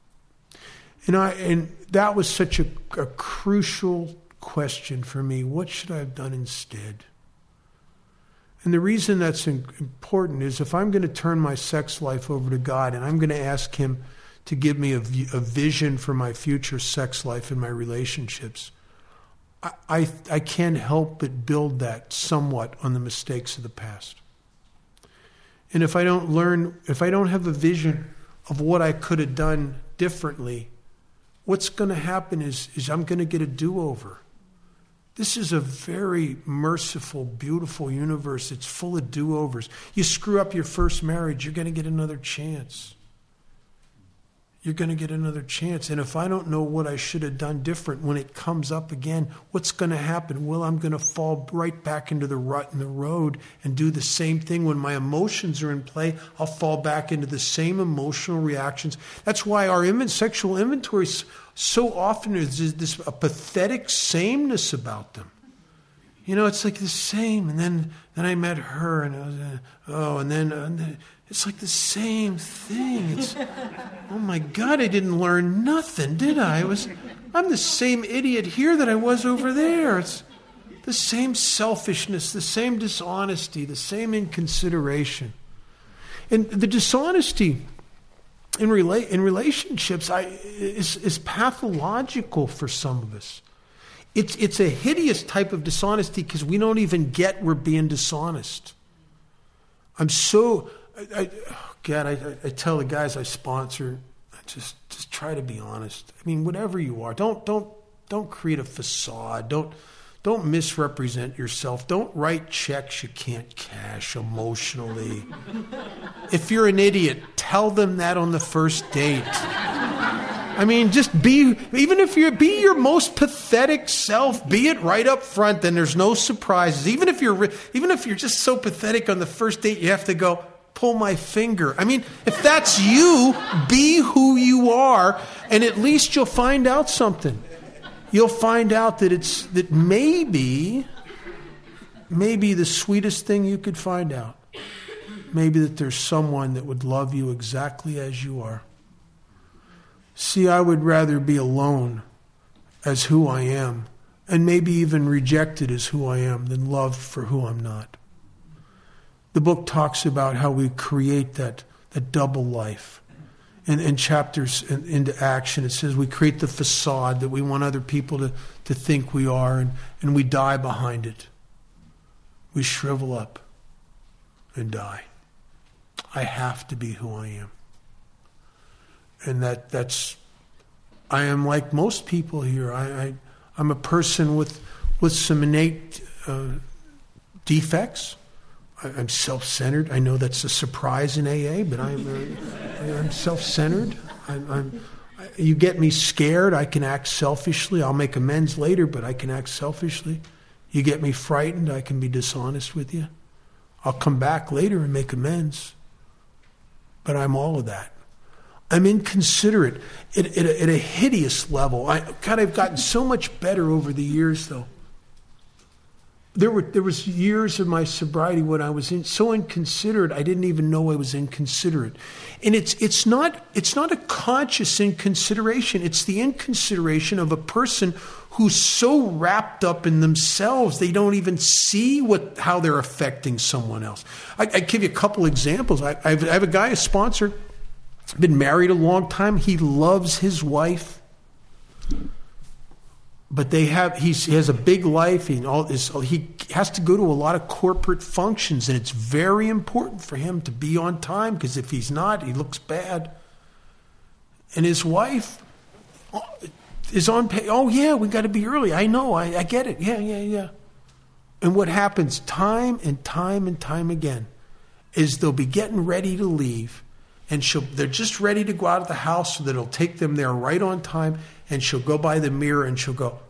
And I and that was such a, a crucial question for me. What should I have done instead? And the reason that's important is if I'm going to turn my sex life over to God and I'm going to ask Him to give me a, a vision for my future sex life and my relationships, I, I, I can't help but build that somewhat on the mistakes of the past. And if I don't learn, if I don't have a vision of what I could have done differently, what's going to happen is, is I'm going to get a do-over. This is a very merciful, beautiful universe. It's full of do-overs. You screw up your first marriage, you're going to get another chance. You're going to get another chance. And if I don't know what I should have done different when it comes up again, what's going to happen? Well, I'm going to fall right back into the rut in the road and do the same thing. When my emotions are in play, I'll fall back into the same emotional reactions. That's why our sexual inventories so often is this a pathetic sameness about them. You know, it's like the same. And then, then I met her, and I was, uh, oh, and then, uh, and then it's like the same thing. It's, oh my God, I didn't learn nothing, did I? It was, I'm the same idiot here that I was over there. It's the same selfishness, the same dishonesty, the same inconsideration. And the dishonesty in rela- in relationships I, is, is pathological for some of us. It's, it's a hideous type of dishonesty because we don't even get we're being dishonest. I'm so... I, I, oh God, I, I tell the guys I sponsor, I just just try to be honest. I mean, whatever you are, don't don't don't create a facade. Don't don't misrepresent yourself. Don't write checks you can't cash emotionally. If you're an idiot, tell them that on the first date. I mean, just be, even if you're, be your most pathetic self, be it right up front, then there's no surprises. Even if you're, even if you're just so pathetic on the first date, you have to go, pull my finger. I mean, if that's you, be who you are, and at least you'll find out something. You'll find out that it's, that maybe, maybe the sweetest thing you could find out. Maybe that there's someone that would love you exactly as you are. See, I would rather be alone as who I am, and maybe even rejected as who I am, than loved for who I'm not. The book talks about how we create that, that double life. And in chapters in, into action, it says we create the facade that we want other people to, to think we are, and, and we die behind it. We shrivel up and die. I have to be who I am. And that that's, I am like most people here. I, I, I'm a person with, with some innate uh, defects. I, I'm self-centered. I know that's a surprise in A A, but I'm, uh, I'm self-centered. I'm, I'm, I, you get me scared, I can act selfishly. I'll make amends later, but I can act selfishly. You get me frightened, I can be dishonest with you. I'll come back later and make amends. But I'm all of that. I'm inconsiderate at, at, a, at a hideous level. I, God, I've gotten so much better over the years, though. there were there was years of my sobriety when I was in, so inconsiderate I didn't even know I was inconsiderate. And it's it's not it's not a conscious inconsideration. It's the inconsideration of a person who's so wrapped up in themselves they don't even see what how they're affecting someone else. I, I give you a couple examples. I, I, have, I have a guy, a sponsor, been married a long time. He loves his wife. But they have he's, he has a big life. He, all this, he has to go to a lot of corporate functions, and it's very important for him to be on time, because if he's not, he looks bad. And his wife is on pay. Oh, yeah, we got to be early. I know. I, I get it. Yeah, yeah, yeah. And what happens time and time and time again is they'll be getting ready to leave, and she'll, they're just ready to go out of the house so that it'll take them there right on time. And she'll go by the mirror and she'll go,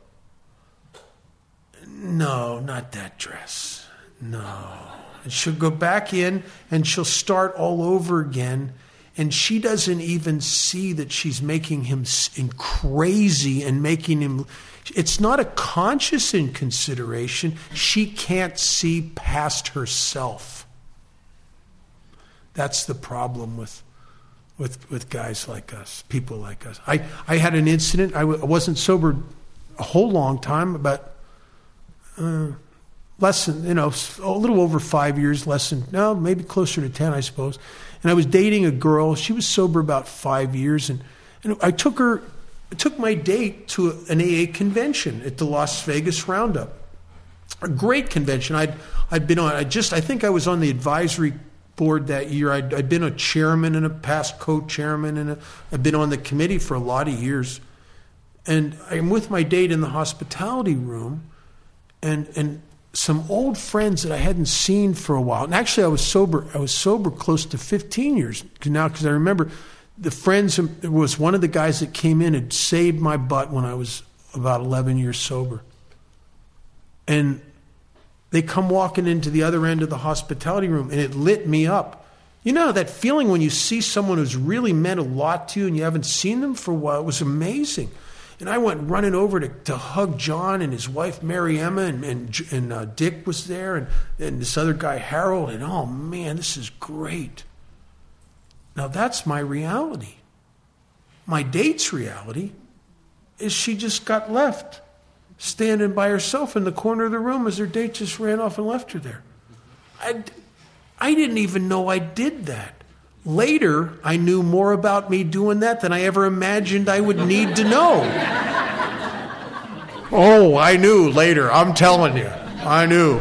no, not that dress. No. And she'll go back in and she'll start all over again. And she doesn't even see that she's making him crazy and making him... It's not a conscious inconsideration. She can't see past herself. That's the problem with... With with guys like us, people like us. I, I had an incident. I, w- I wasn't sober a whole long time, about uh, less than, you know, a little over five years, less than, no, maybe closer to ten, I suppose. And I was dating a girl. She was sober about five years. And, and I took her, I took my date to an A A convention at the Las Vegas Roundup. A great convention. I'd, I'd been on, I just, I think I was on the advisory board that year. I'd, I'd been a chairman and a past co-chairman, and a, I'd been on the committee for a lot of years. And I'm with my date in the hospitality room, and and some old friends that I hadn't seen for a while. And actually, I was sober. I was sober close to fifteen years now, because I remember the friends. There was one of the guys that came in had saved my butt when I was about eleven years sober, and they come walking into the other end of the hospitality room, and it lit me up. You know, that feeling when you see someone who's really meant a lot to you and you haven't seen them for a while, it was amazing. And I went running over to, to hug John and his wife, Mary Emma, and, and, and uh, Dick was there, and, and this other guy, Harold, and oh man, this is great. Now that's my reality. My date's reality is she just got left, standing by herself in the corner of the room as her date just ran off and left her there. I, I didn't even know I did that. Later, I knew more about me doing that than I ever imagined I would need to know. Oh, I knew later. I'm telling you. I knew.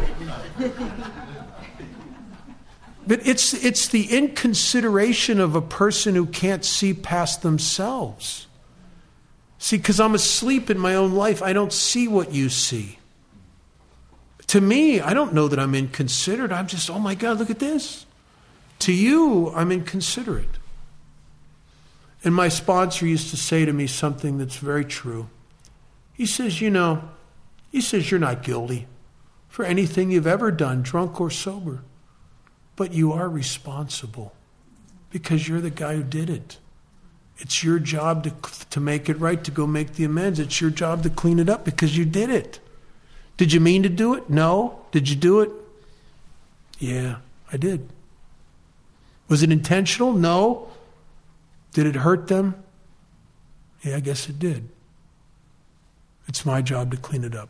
But it's it's the inconsideration of a person who can't see past themselves. See, because I'm asleep in my own life, I don't see what you see. To me, I don't know that I'm inconsiderate. I'm just, oh my God, look at this. To you, I'm inconsiderate. And my sponsor used to say to me something that's very true. He says, you know, he says, you're not guilty for anything you've ever done, drunk or sober. But you are responsible because you're the guy who did it. It's your job to to make it right, to go make the amends. It's your job to clean it up because you did it. Did you mean to do it? No. Did you do it? Yeah, I did. Was it intentional? No. Did it hurt them? Yeah, I guess it did. It's my job to clean it up.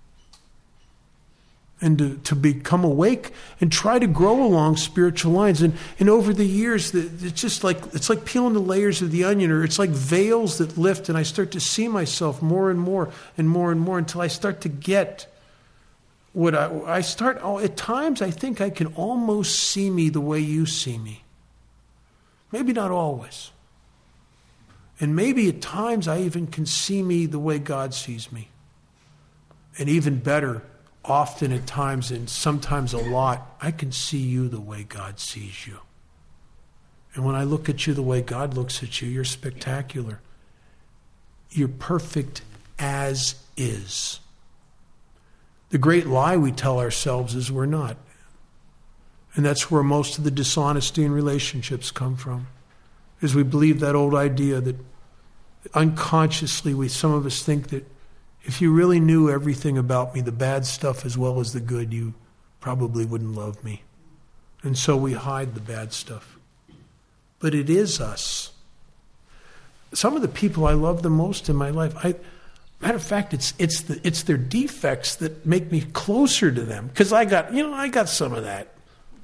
And to, to become awake and try to grow along spiritual lines. And, and over the years, it's just like, it's like peeling the layers of the onion, or it's like veils that lift, and I start to see myself more and more and more and more until I start to get what I, I start, oh, at times I think I can almost see me the way you see me. Maybe not always. And maybe at times I even can see me the way God sees me. And even better, often at times, and sometimes a lot, I can see you the way God sees you. And when I look at you the way God looks at you, you're spectacular. You're perfect as is. The great lie we tell ourselves is we're not. And that's where most of the dishonesty in relationships come from, is we believe that old idea that unconsciously we, some of us think that if you really knew everything about me, the bad stuff as well as the good, you probably wouldn't love me. And so we hide the bad stuff. But it is us. Some of the people I love the most in my life, I, matter of fact, it's it's the it's their defects that make me closer to them. Because I got, you know, I got some of that.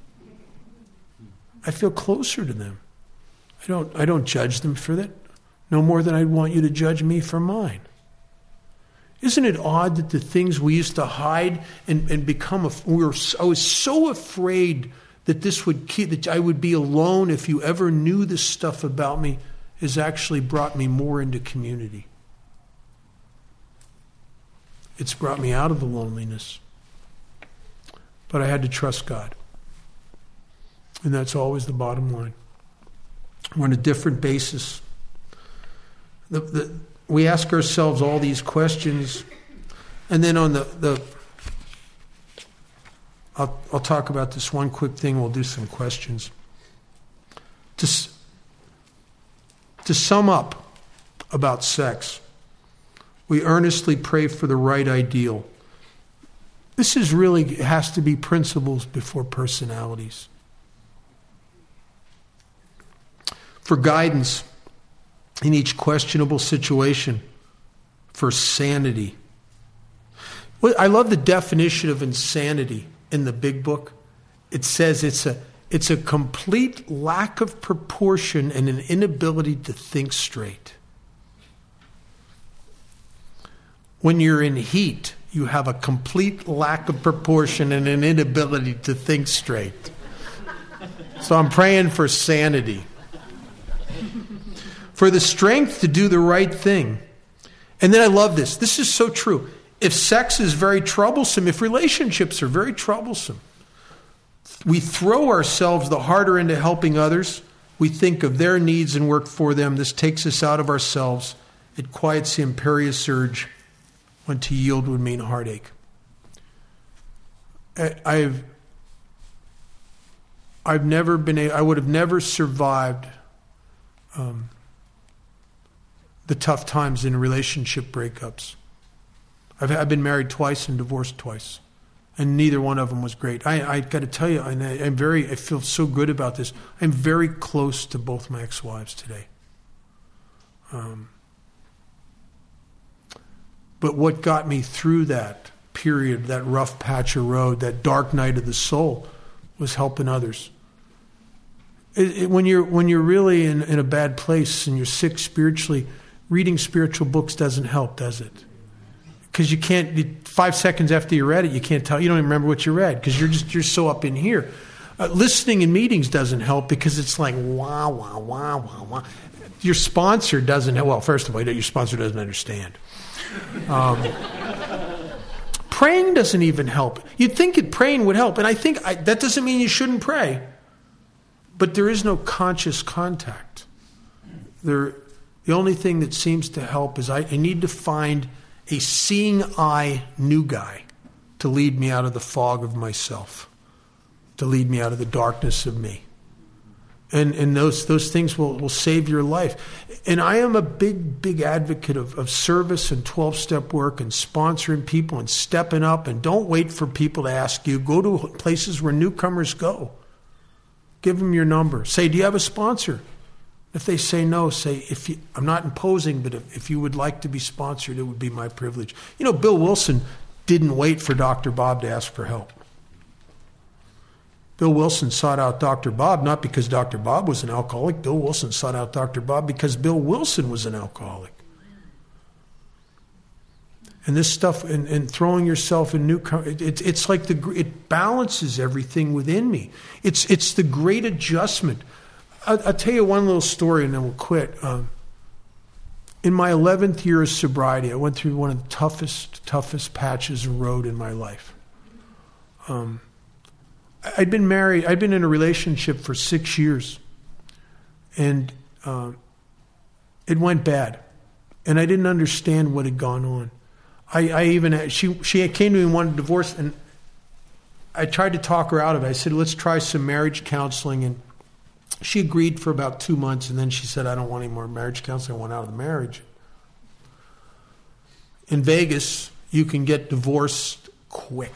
I feel closer to them. I don't I don't judge them for that, no more than I'd want you to judge me for mine. Isn't it odd that the things we used to hide and, and become, a, we were, I was so afraid that this would keep, that I would be alone if you ever knew this stuff about me, has actually brought me more into community. It's brought me out of the loneliness. But I had to trust God. And that's always the bottom line. We're on a different basis. The, the, we ask ourselves all these questions, and then on the, the I'll, I'll talk about this one quick thing, we'll do some questions. To, to sum up about sex, we earnestly pray for the right ideal. This is really, has to be principles before personalities. For guidance in each questionable situation, for sanity. Well, I love the definition of insanity in the Big Book. It says it's a it's a complete lack of proportion and an inability to think straight. When you're in heat, you have a complete lack of proportion and an inability to think straight. So I'm praying for sanity. For the strength to do the right thing. And then I love this. This is so true. If sex is very troublesome, if relationships are very troublesome, we throw ourselves the harder into helping others. We think of their needs and work for them. This takes us out of ourselves. It quiets the imperious urge when to yield would mean heartache. I've, I've never been, a, I would have never survived um, the tough times in relationship breakups. I've, I've been married twice and divorced twice, and neither one of them was great. I, I got to tell you, I, I'm very, I feel so good about this. I'm very close to both my ex-wives today. Um, but what got me through that period, that rough patch of road, that dark night of the soul, was helping others. It, it, when you're when you're really in, in a bad place and you're sick spiritually, reading spiritual books doesn't help, does it? Because you can't, five seconds after you read it, you can't tell, you don't even remember what you read because you're just, you're so up in here. Uh, listening in meetings doesn't help because it's like, wah, wah, wah, wah, wah. Your sponsor doesn't, well, first of all, your sponsor doesn't understand. Um, praying doesn't even help. You'd think that praying would help, and I think I, that doesn't mean you shouldn't pray. But there is no conscious contact. There, the only thing that seems to help is I, I need to find a seeing eye new guy to lead me out of the fog of myself, to lead me out of the darkness of me. And and those those things will, will save your life. And I am a big, big advocate of, of service and twelve-step work and sponsoring people and stepping up. And don't wait for people to ask you. Go to places where newcomers go. Give them your number. Say, do you have a sponsor? If they say no, say, if you, I'm not imposing, but if, if you would like to be sponsored, it would be my privilege. You know, Bill Wilson didn't wait for Doctor Bob to ask for help. Bill Wilson sought out Doctor Bob not because Doctor Bob was an alcoholic. Bill Wilson sought out Doctor Bob because Bill Wilson was an alcoholic. And this stuff, and, and throwing yourself in new, it, it's like the, it balances everything within me. It's it's the great adjustment. I'll, I'll tell you one little story and then we'll quit. Um, in my eleventh year of sobriety, I went through one of the toughest, toughest patches of road in my life. Um, I'd been married, I'd been in a relationship for six years. And uh, it went bad. And I didn't understand what had gone on. I, I even, she she came to me and wanted a divorce, and I tried to talk her out of it. I said, let's try some marriage counseling. And she agreed for about two months, and then she said, I don't want any more marriage counseling. I want out of the marriage. In Vegas, you can get divorced quick.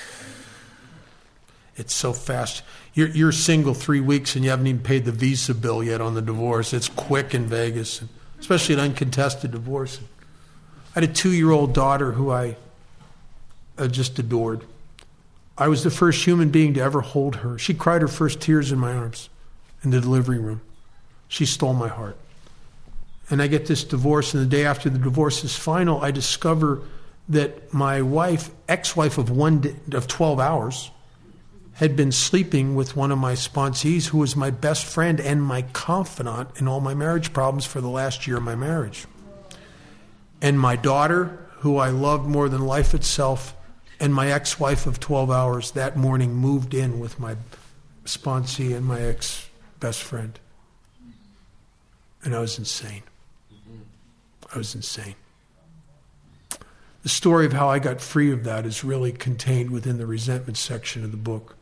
It's so fast. You're, you're single three weeks and you haven't even paid the visa bill yet on the divorce. It's quick in Vegas, especially an uncontested divorce. I had a two-year-old daughter who I uh, just adored. I was the first human being to ever hold her. She cried her first tears in my arms in the delivery room. She stole my heart. And I get this divorce, and the day after the divorce is final, I discover that my wife, ex-wife of one day, of twelve hours, had been sleeping with one of my sponsees who was my best friend and my confidant in all my marriage problems for the last year of my marriage. And my daughter, who I loved more than life itself, and my ex-wife of twelve hours that morning moved in with my sponsee and my ex-best friend. And I was insane. I was insane. The story of how I got free of that is really contained within the resentment section of the book.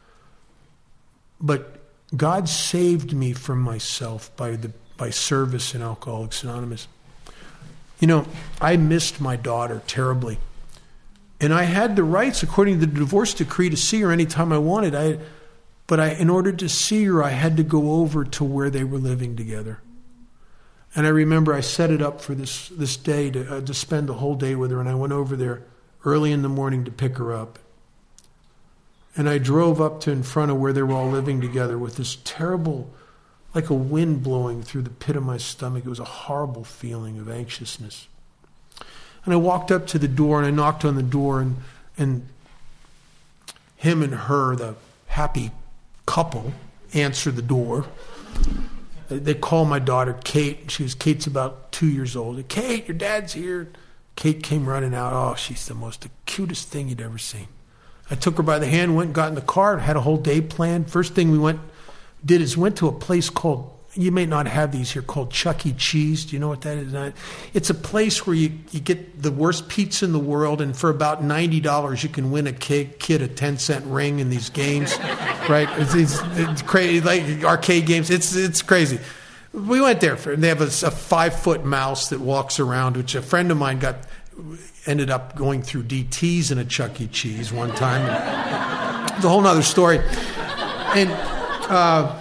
But God saved me from myself by the by service in Alcoholics Anonymous. You know, I missed my daughter terribly. And I had the rights, according to the divorce decree, to see her anytime I wanted. I, but I, in order to see her, I had to go over to where they were living together. And I remember I set it up for this this day to, uh, to spend the whole day with her, and I went over there early in the morning to pick her up. And I drove up to in front of where they were all living together with this terrible, like a wind blowing through the pit of my stomach. It was a horrible feeling of anxiousness. And I walked up to the door, and I knocked on the door, and, and him and her, the happy couple, answered the door. They call my daughter Kate. She was Kate's about two years old. Kate, your dad's here. Kate came running out. Oh, she's the most the cutest thing you'd ever seen. I took her by the hand, went and got in the car, had a whole day planned. First thing we went did is went to a place called, you may not have these here, called Chuck E. Cheese. Do you know what that is? It's a place where you, you get the worst pizza in the world, and for about ninety dollars you can win a kid, kid a ten cent ring in these games, right? It's, it's, it's crazy, like arcade games. It's it's crazy. We went there. For, they have a, a five-foot mouse that walks around, which a friend of mine got ended up going through D Ts in a Chuck E. Cheese one time. It's a whole other story. And... Uh,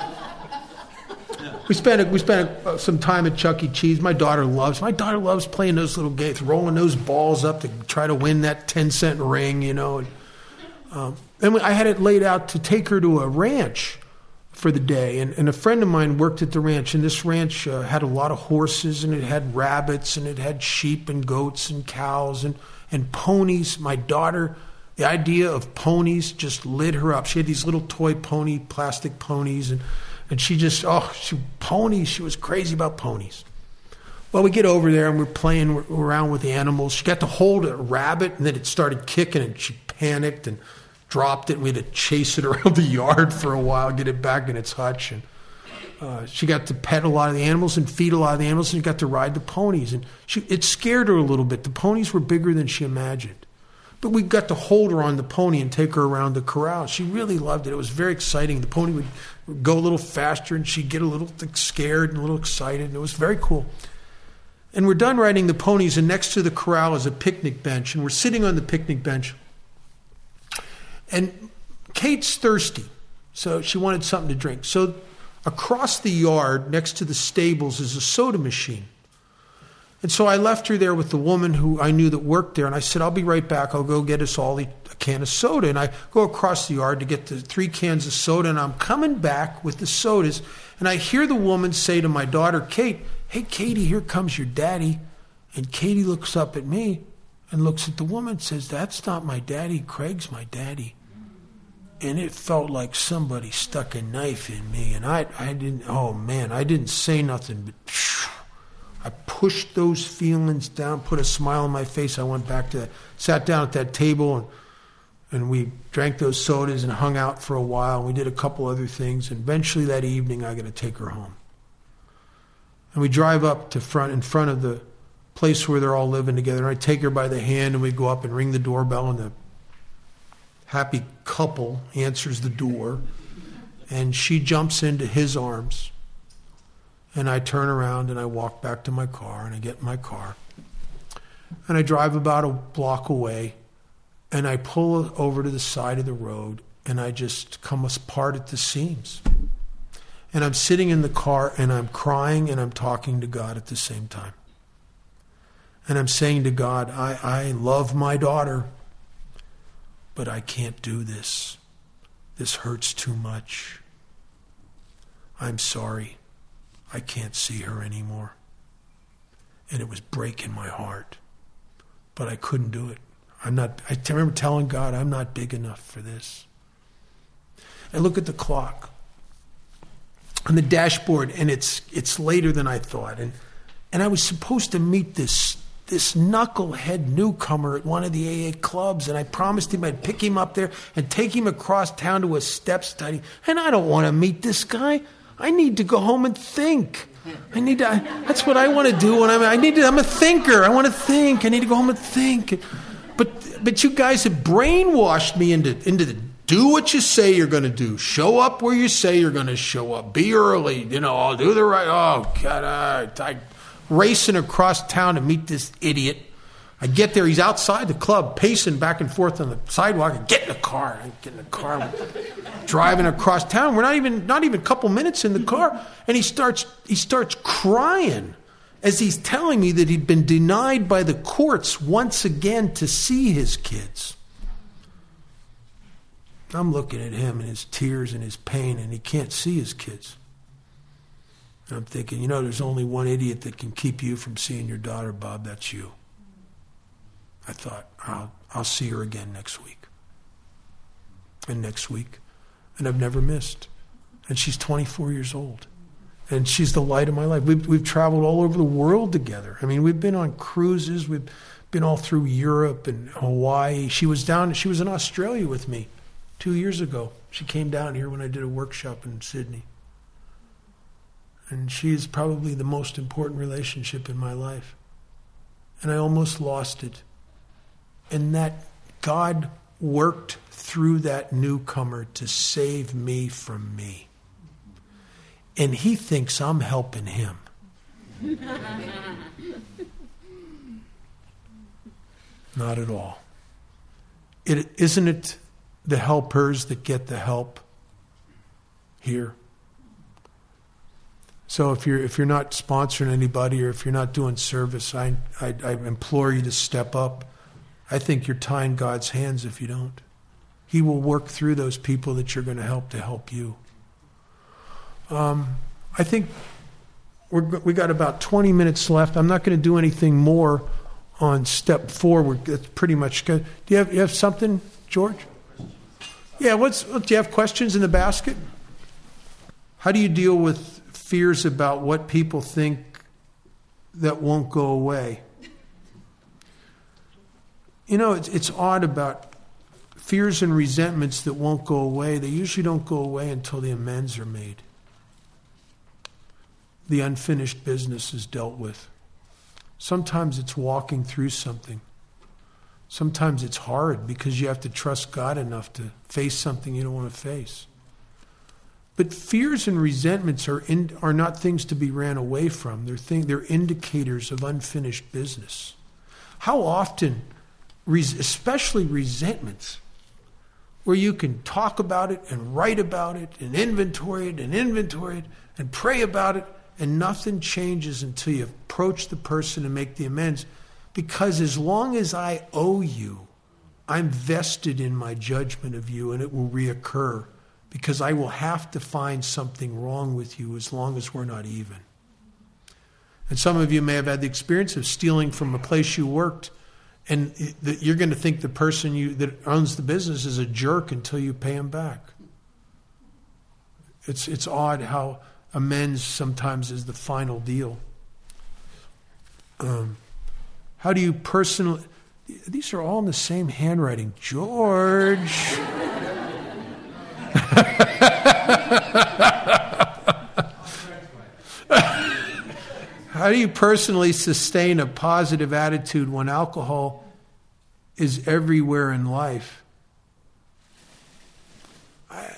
We spent a, we spent a, some time at Chuck E. Cheese. My daughter loves my daughter loves playing those little games, rolling those balls up to try to win that ten cent ring, you know. And, um, and I had it laid out to take her to a ranch for the day. And, and a friend of mine worked at the ranch, and this ranch uh, had a lot of horses, and it had rabbits, and it had sheep and goats and cows and, and ponies. My daughter, the idea of ponies just lit her up. She had these little toy pony, plastic ponies, and And she just, oh, she ponies. She was crazy about ponies. Well, we get over there and we're playing around with the animals. She got to hold a rabbit, and then it started kicking, and she panicked and dropped it. And we had to chase it around the yard for a while, get it back in its hutch. And uh, she got to pet a lot of the animals and feed a lot of the animals, and she got to ride the ponies. And she, it scared her a little bit. The ponies were bigger than she imagined. But we got to hold her on the pony and take her around the corral. She really loved it. It was very exciting. The pony would go a little faster, and she'd get a little scared and a little excited, and it was very cool. And we're done riding the ponies, and next to the corral is a picnic bench, and we're sitting on the picnic bench. And Kate's thirsty, so she wanted something to drink. So across the yard, next to the stables, is a soda machine. And so I left her there with the woman who I knew that worked there, and I said, I'll be right back. I'll go get us all a can of soda. And I go across the yard to get the three cans of soda, and I'm coming back with the sodas, and I hear the woman say to my daughter, Kate, hey, Katie, here comes your daddy. And Katie looks up at me and looks at the woman and says, that's not my daddy. Craig's my daddy. And it felt like somebody stuck a knife in me, and I, I didn't, oh, man, I didn't say nothing, but phew, I pushed those feelings down, put a smile on my face. I went back to, sat down at that table, and and we drank those sodas and hung out for a while. We did a couple other things, and eventually that evening I got to take her home. And we drive up to front, in front of the place where they're all living together. And I take her by the hand, and we go up and ring the doorbell, and the happy couple answers the door, and she jumps into his arms. And I turn around and I walk back to my car, and I get in my car. And I drive about a block away, and I pull over to the side of the road, and I just come apart at the seams. And I'm sitting in the car, and I'm crying, and I'm talking to God at the same time. And I'm saying to God, I, I love my daughter, but I can't do this. This hurts too much. I'm sorry. I can't see her anymore. And it was breaking my heart. But I couldn't do it. I'm not, I remember telling God, I'm not big enough for this. I look at the clock on the dashboard, and it's it's later than I thought. And and I was supposed to meet this this knucklehead newcomer at one of the A A clubs, and I promised him I'd pick him up there and take him across town to a step study. And I don't want to meet this guy. I need to go home and think. I need to. I, that's what I want to do when I'm. I need to. I'm a thinker. I want to think. I need to go home and think. But but you guys have brainwashed me into into the do what you say you're going to do. Show up where you say you're going to show up. Be early. You know. I'll do the right. Oh God! I, I racing across town to meet this idiot. I get there. He's outside the club, pacing back and forth on the sidewalk. I get in the car. I get in the car. Driving across town. We're not even not even a couple minutes in the car, and he starts he starts crying as he's telling me that he'd been denied by the courts once again to see his kids. I'm looking at him and his tears and his pain, and he can't see his kids. And I'm thinking, you know, there's only one idiot that can keep you from seeing your daughter, Bob. That's you. I thought, I'll I'll see her again next week. And next week. And I've never missed. And she's twenty-four years old. And she's the light of my life. We've, we've traveled all over the world together. I mean, we've been on cruises. We've been all through Europe and Hawaii. She was down, she was in Australia with me two years ago. She came down here when I did a workshop in Sydney. And she is probably the most important relationship in my life. And I almost lost it. And that God worked through that newcomer to save me from me. And he thinks I'm helping him. Not at all. It, isn't it the helpers that get the help here? So if you're if you're not sponsoring anybody, or if you're not doing service, I, I, I implore you to step up. I think you're tying God's hands if you don't. He will work through those people that you're going to help to help you. Um, I think we're, we got about twenty minutes left. I'm not going to do anything more on step four. We're, that's pretty much good. Do you have you have something, George? Yeah. What's what, do you have questions in the basket? How do you deal with fears about what people think that won't go away? You know, it's, it's odd about fears and resentments that won't go away. They usually don't go away until the amends are made. The unfinished business is dealt with. Sometimes it's walking through something. Sometimes it's hard because you have to trust God enough to face something you don't want to face. But fears and resentments are in, are not things to be ran away from. They're thing, they're indicators of unfinished business. How often, especially resentments, where you can talk about it and write about it and inventory it and inventory it and pray about it, and nothing changes until you approach the person and make the amends. Because as long as I owe you, I'm vested in my judgment of you, and it will reoccur. Because I will have to find something wrong with you as long as we're not even. And some of you may have had the experience of stealing from a place you worked, and you're going to think the person you that owns the business is a jerk until you pay him back. It's it's odd how amends sometimes is the final deal. Um, how do you personally... These are all in the same handwriting. George... How do you personally sustain a positive attitude when alcohol is everywhere in life? I,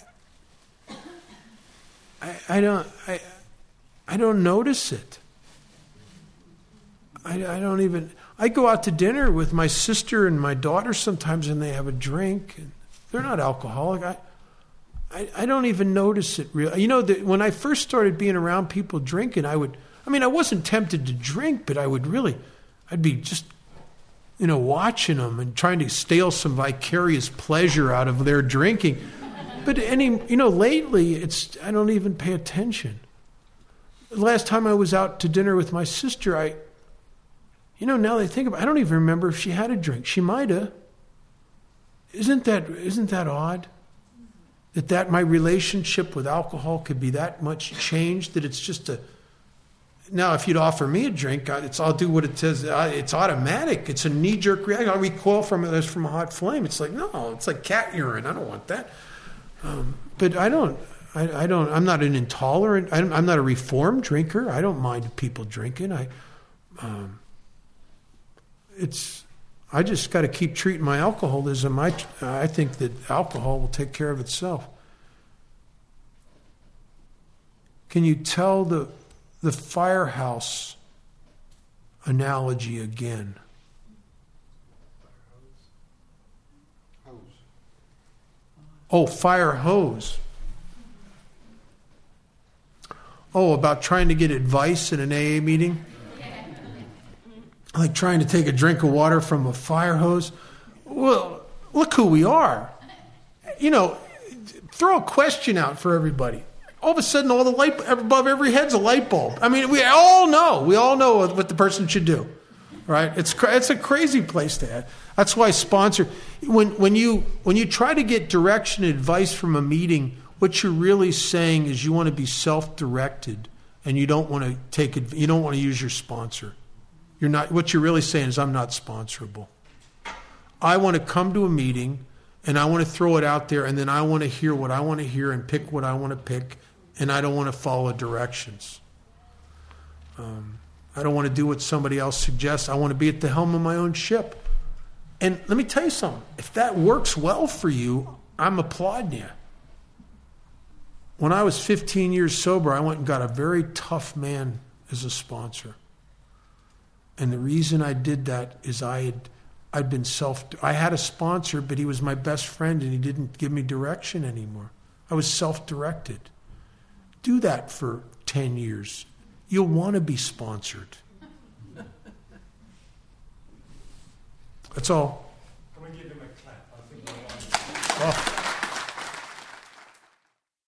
I, I don't I, I don't notice it. I, I don't even I go out to dinner with my sister and my daughter sometimes, and they have a drink. And they're not alcoholic. I, I, I don't even notice it real. You know, the, when I first started being around people drinking, I would, I mean, I wasn't tempted to drink, but I would really, I'd be just, you know, watching them and trying to steal some vicarious pleasure out of their drinking. But any, you know, lately, it's, I don't even pay attention. The last time I was out to dinner with my sister, I, you know, now that I think about it, I don't even remember if she had a drink. She might have. Isn't that, isn't that odd? That, that my relationship with alcohol could be that much changed, that it's just a... Now, if you'd offer me a drink, it's, I'll do what it says. It's automatic. It's a knee-jerk reaction. I recoil from it as from a hot flame. It's like, no, it's like cat urine. I don't want that. Um, but I don't... I, I don't. I'm not an intolerant. I'm, I'm not a reformed drinker. I don't mind people drinking. I, um, it's. I just got to keep treating my alcoholism. I, I think that alcohol will take care of itself. Can you tell the the firehouse analogy again? Hose. Oh, fire hose. Oh, about trying to get advice in an A A meeting? Like trying to take a drink of water from a fire hose? Well, look who we are. You know, throw a question out for everybody. All of a sudden, all the light above every head's a light bulb. I mean, we all know. We all know what the person should do, right? It's it's a crazy place to have. That's why sponsor. When when you when you try to get direction and advice from a meeting, what you're really saying is you want to be self-directed, and you don't want to take it. You don't want to use your sponsor. You're not. What you're really saying is, I'm not sponsorable. I want to come to a meeting, and I want to throw it out there, and then I want to hear what I want to hear and pick what I want to pick, and I don't want to follow directions. Um, I don't want to do what somebody else suggests. I want to be at the helm of my own ship. And let me tell you something. If that works well for you, I'm applauding you. When I was fifteen years sober, I went and got a very tough man as a sponsor. And the reason I did that is I had I'd been self I had a sponsor, but he was my best friend and he didn't give me direction anymore. I was self-directed. Do that for ten years. You'll want to be sponsored. That's all. Can we give him a clap? I think we'll... Oh.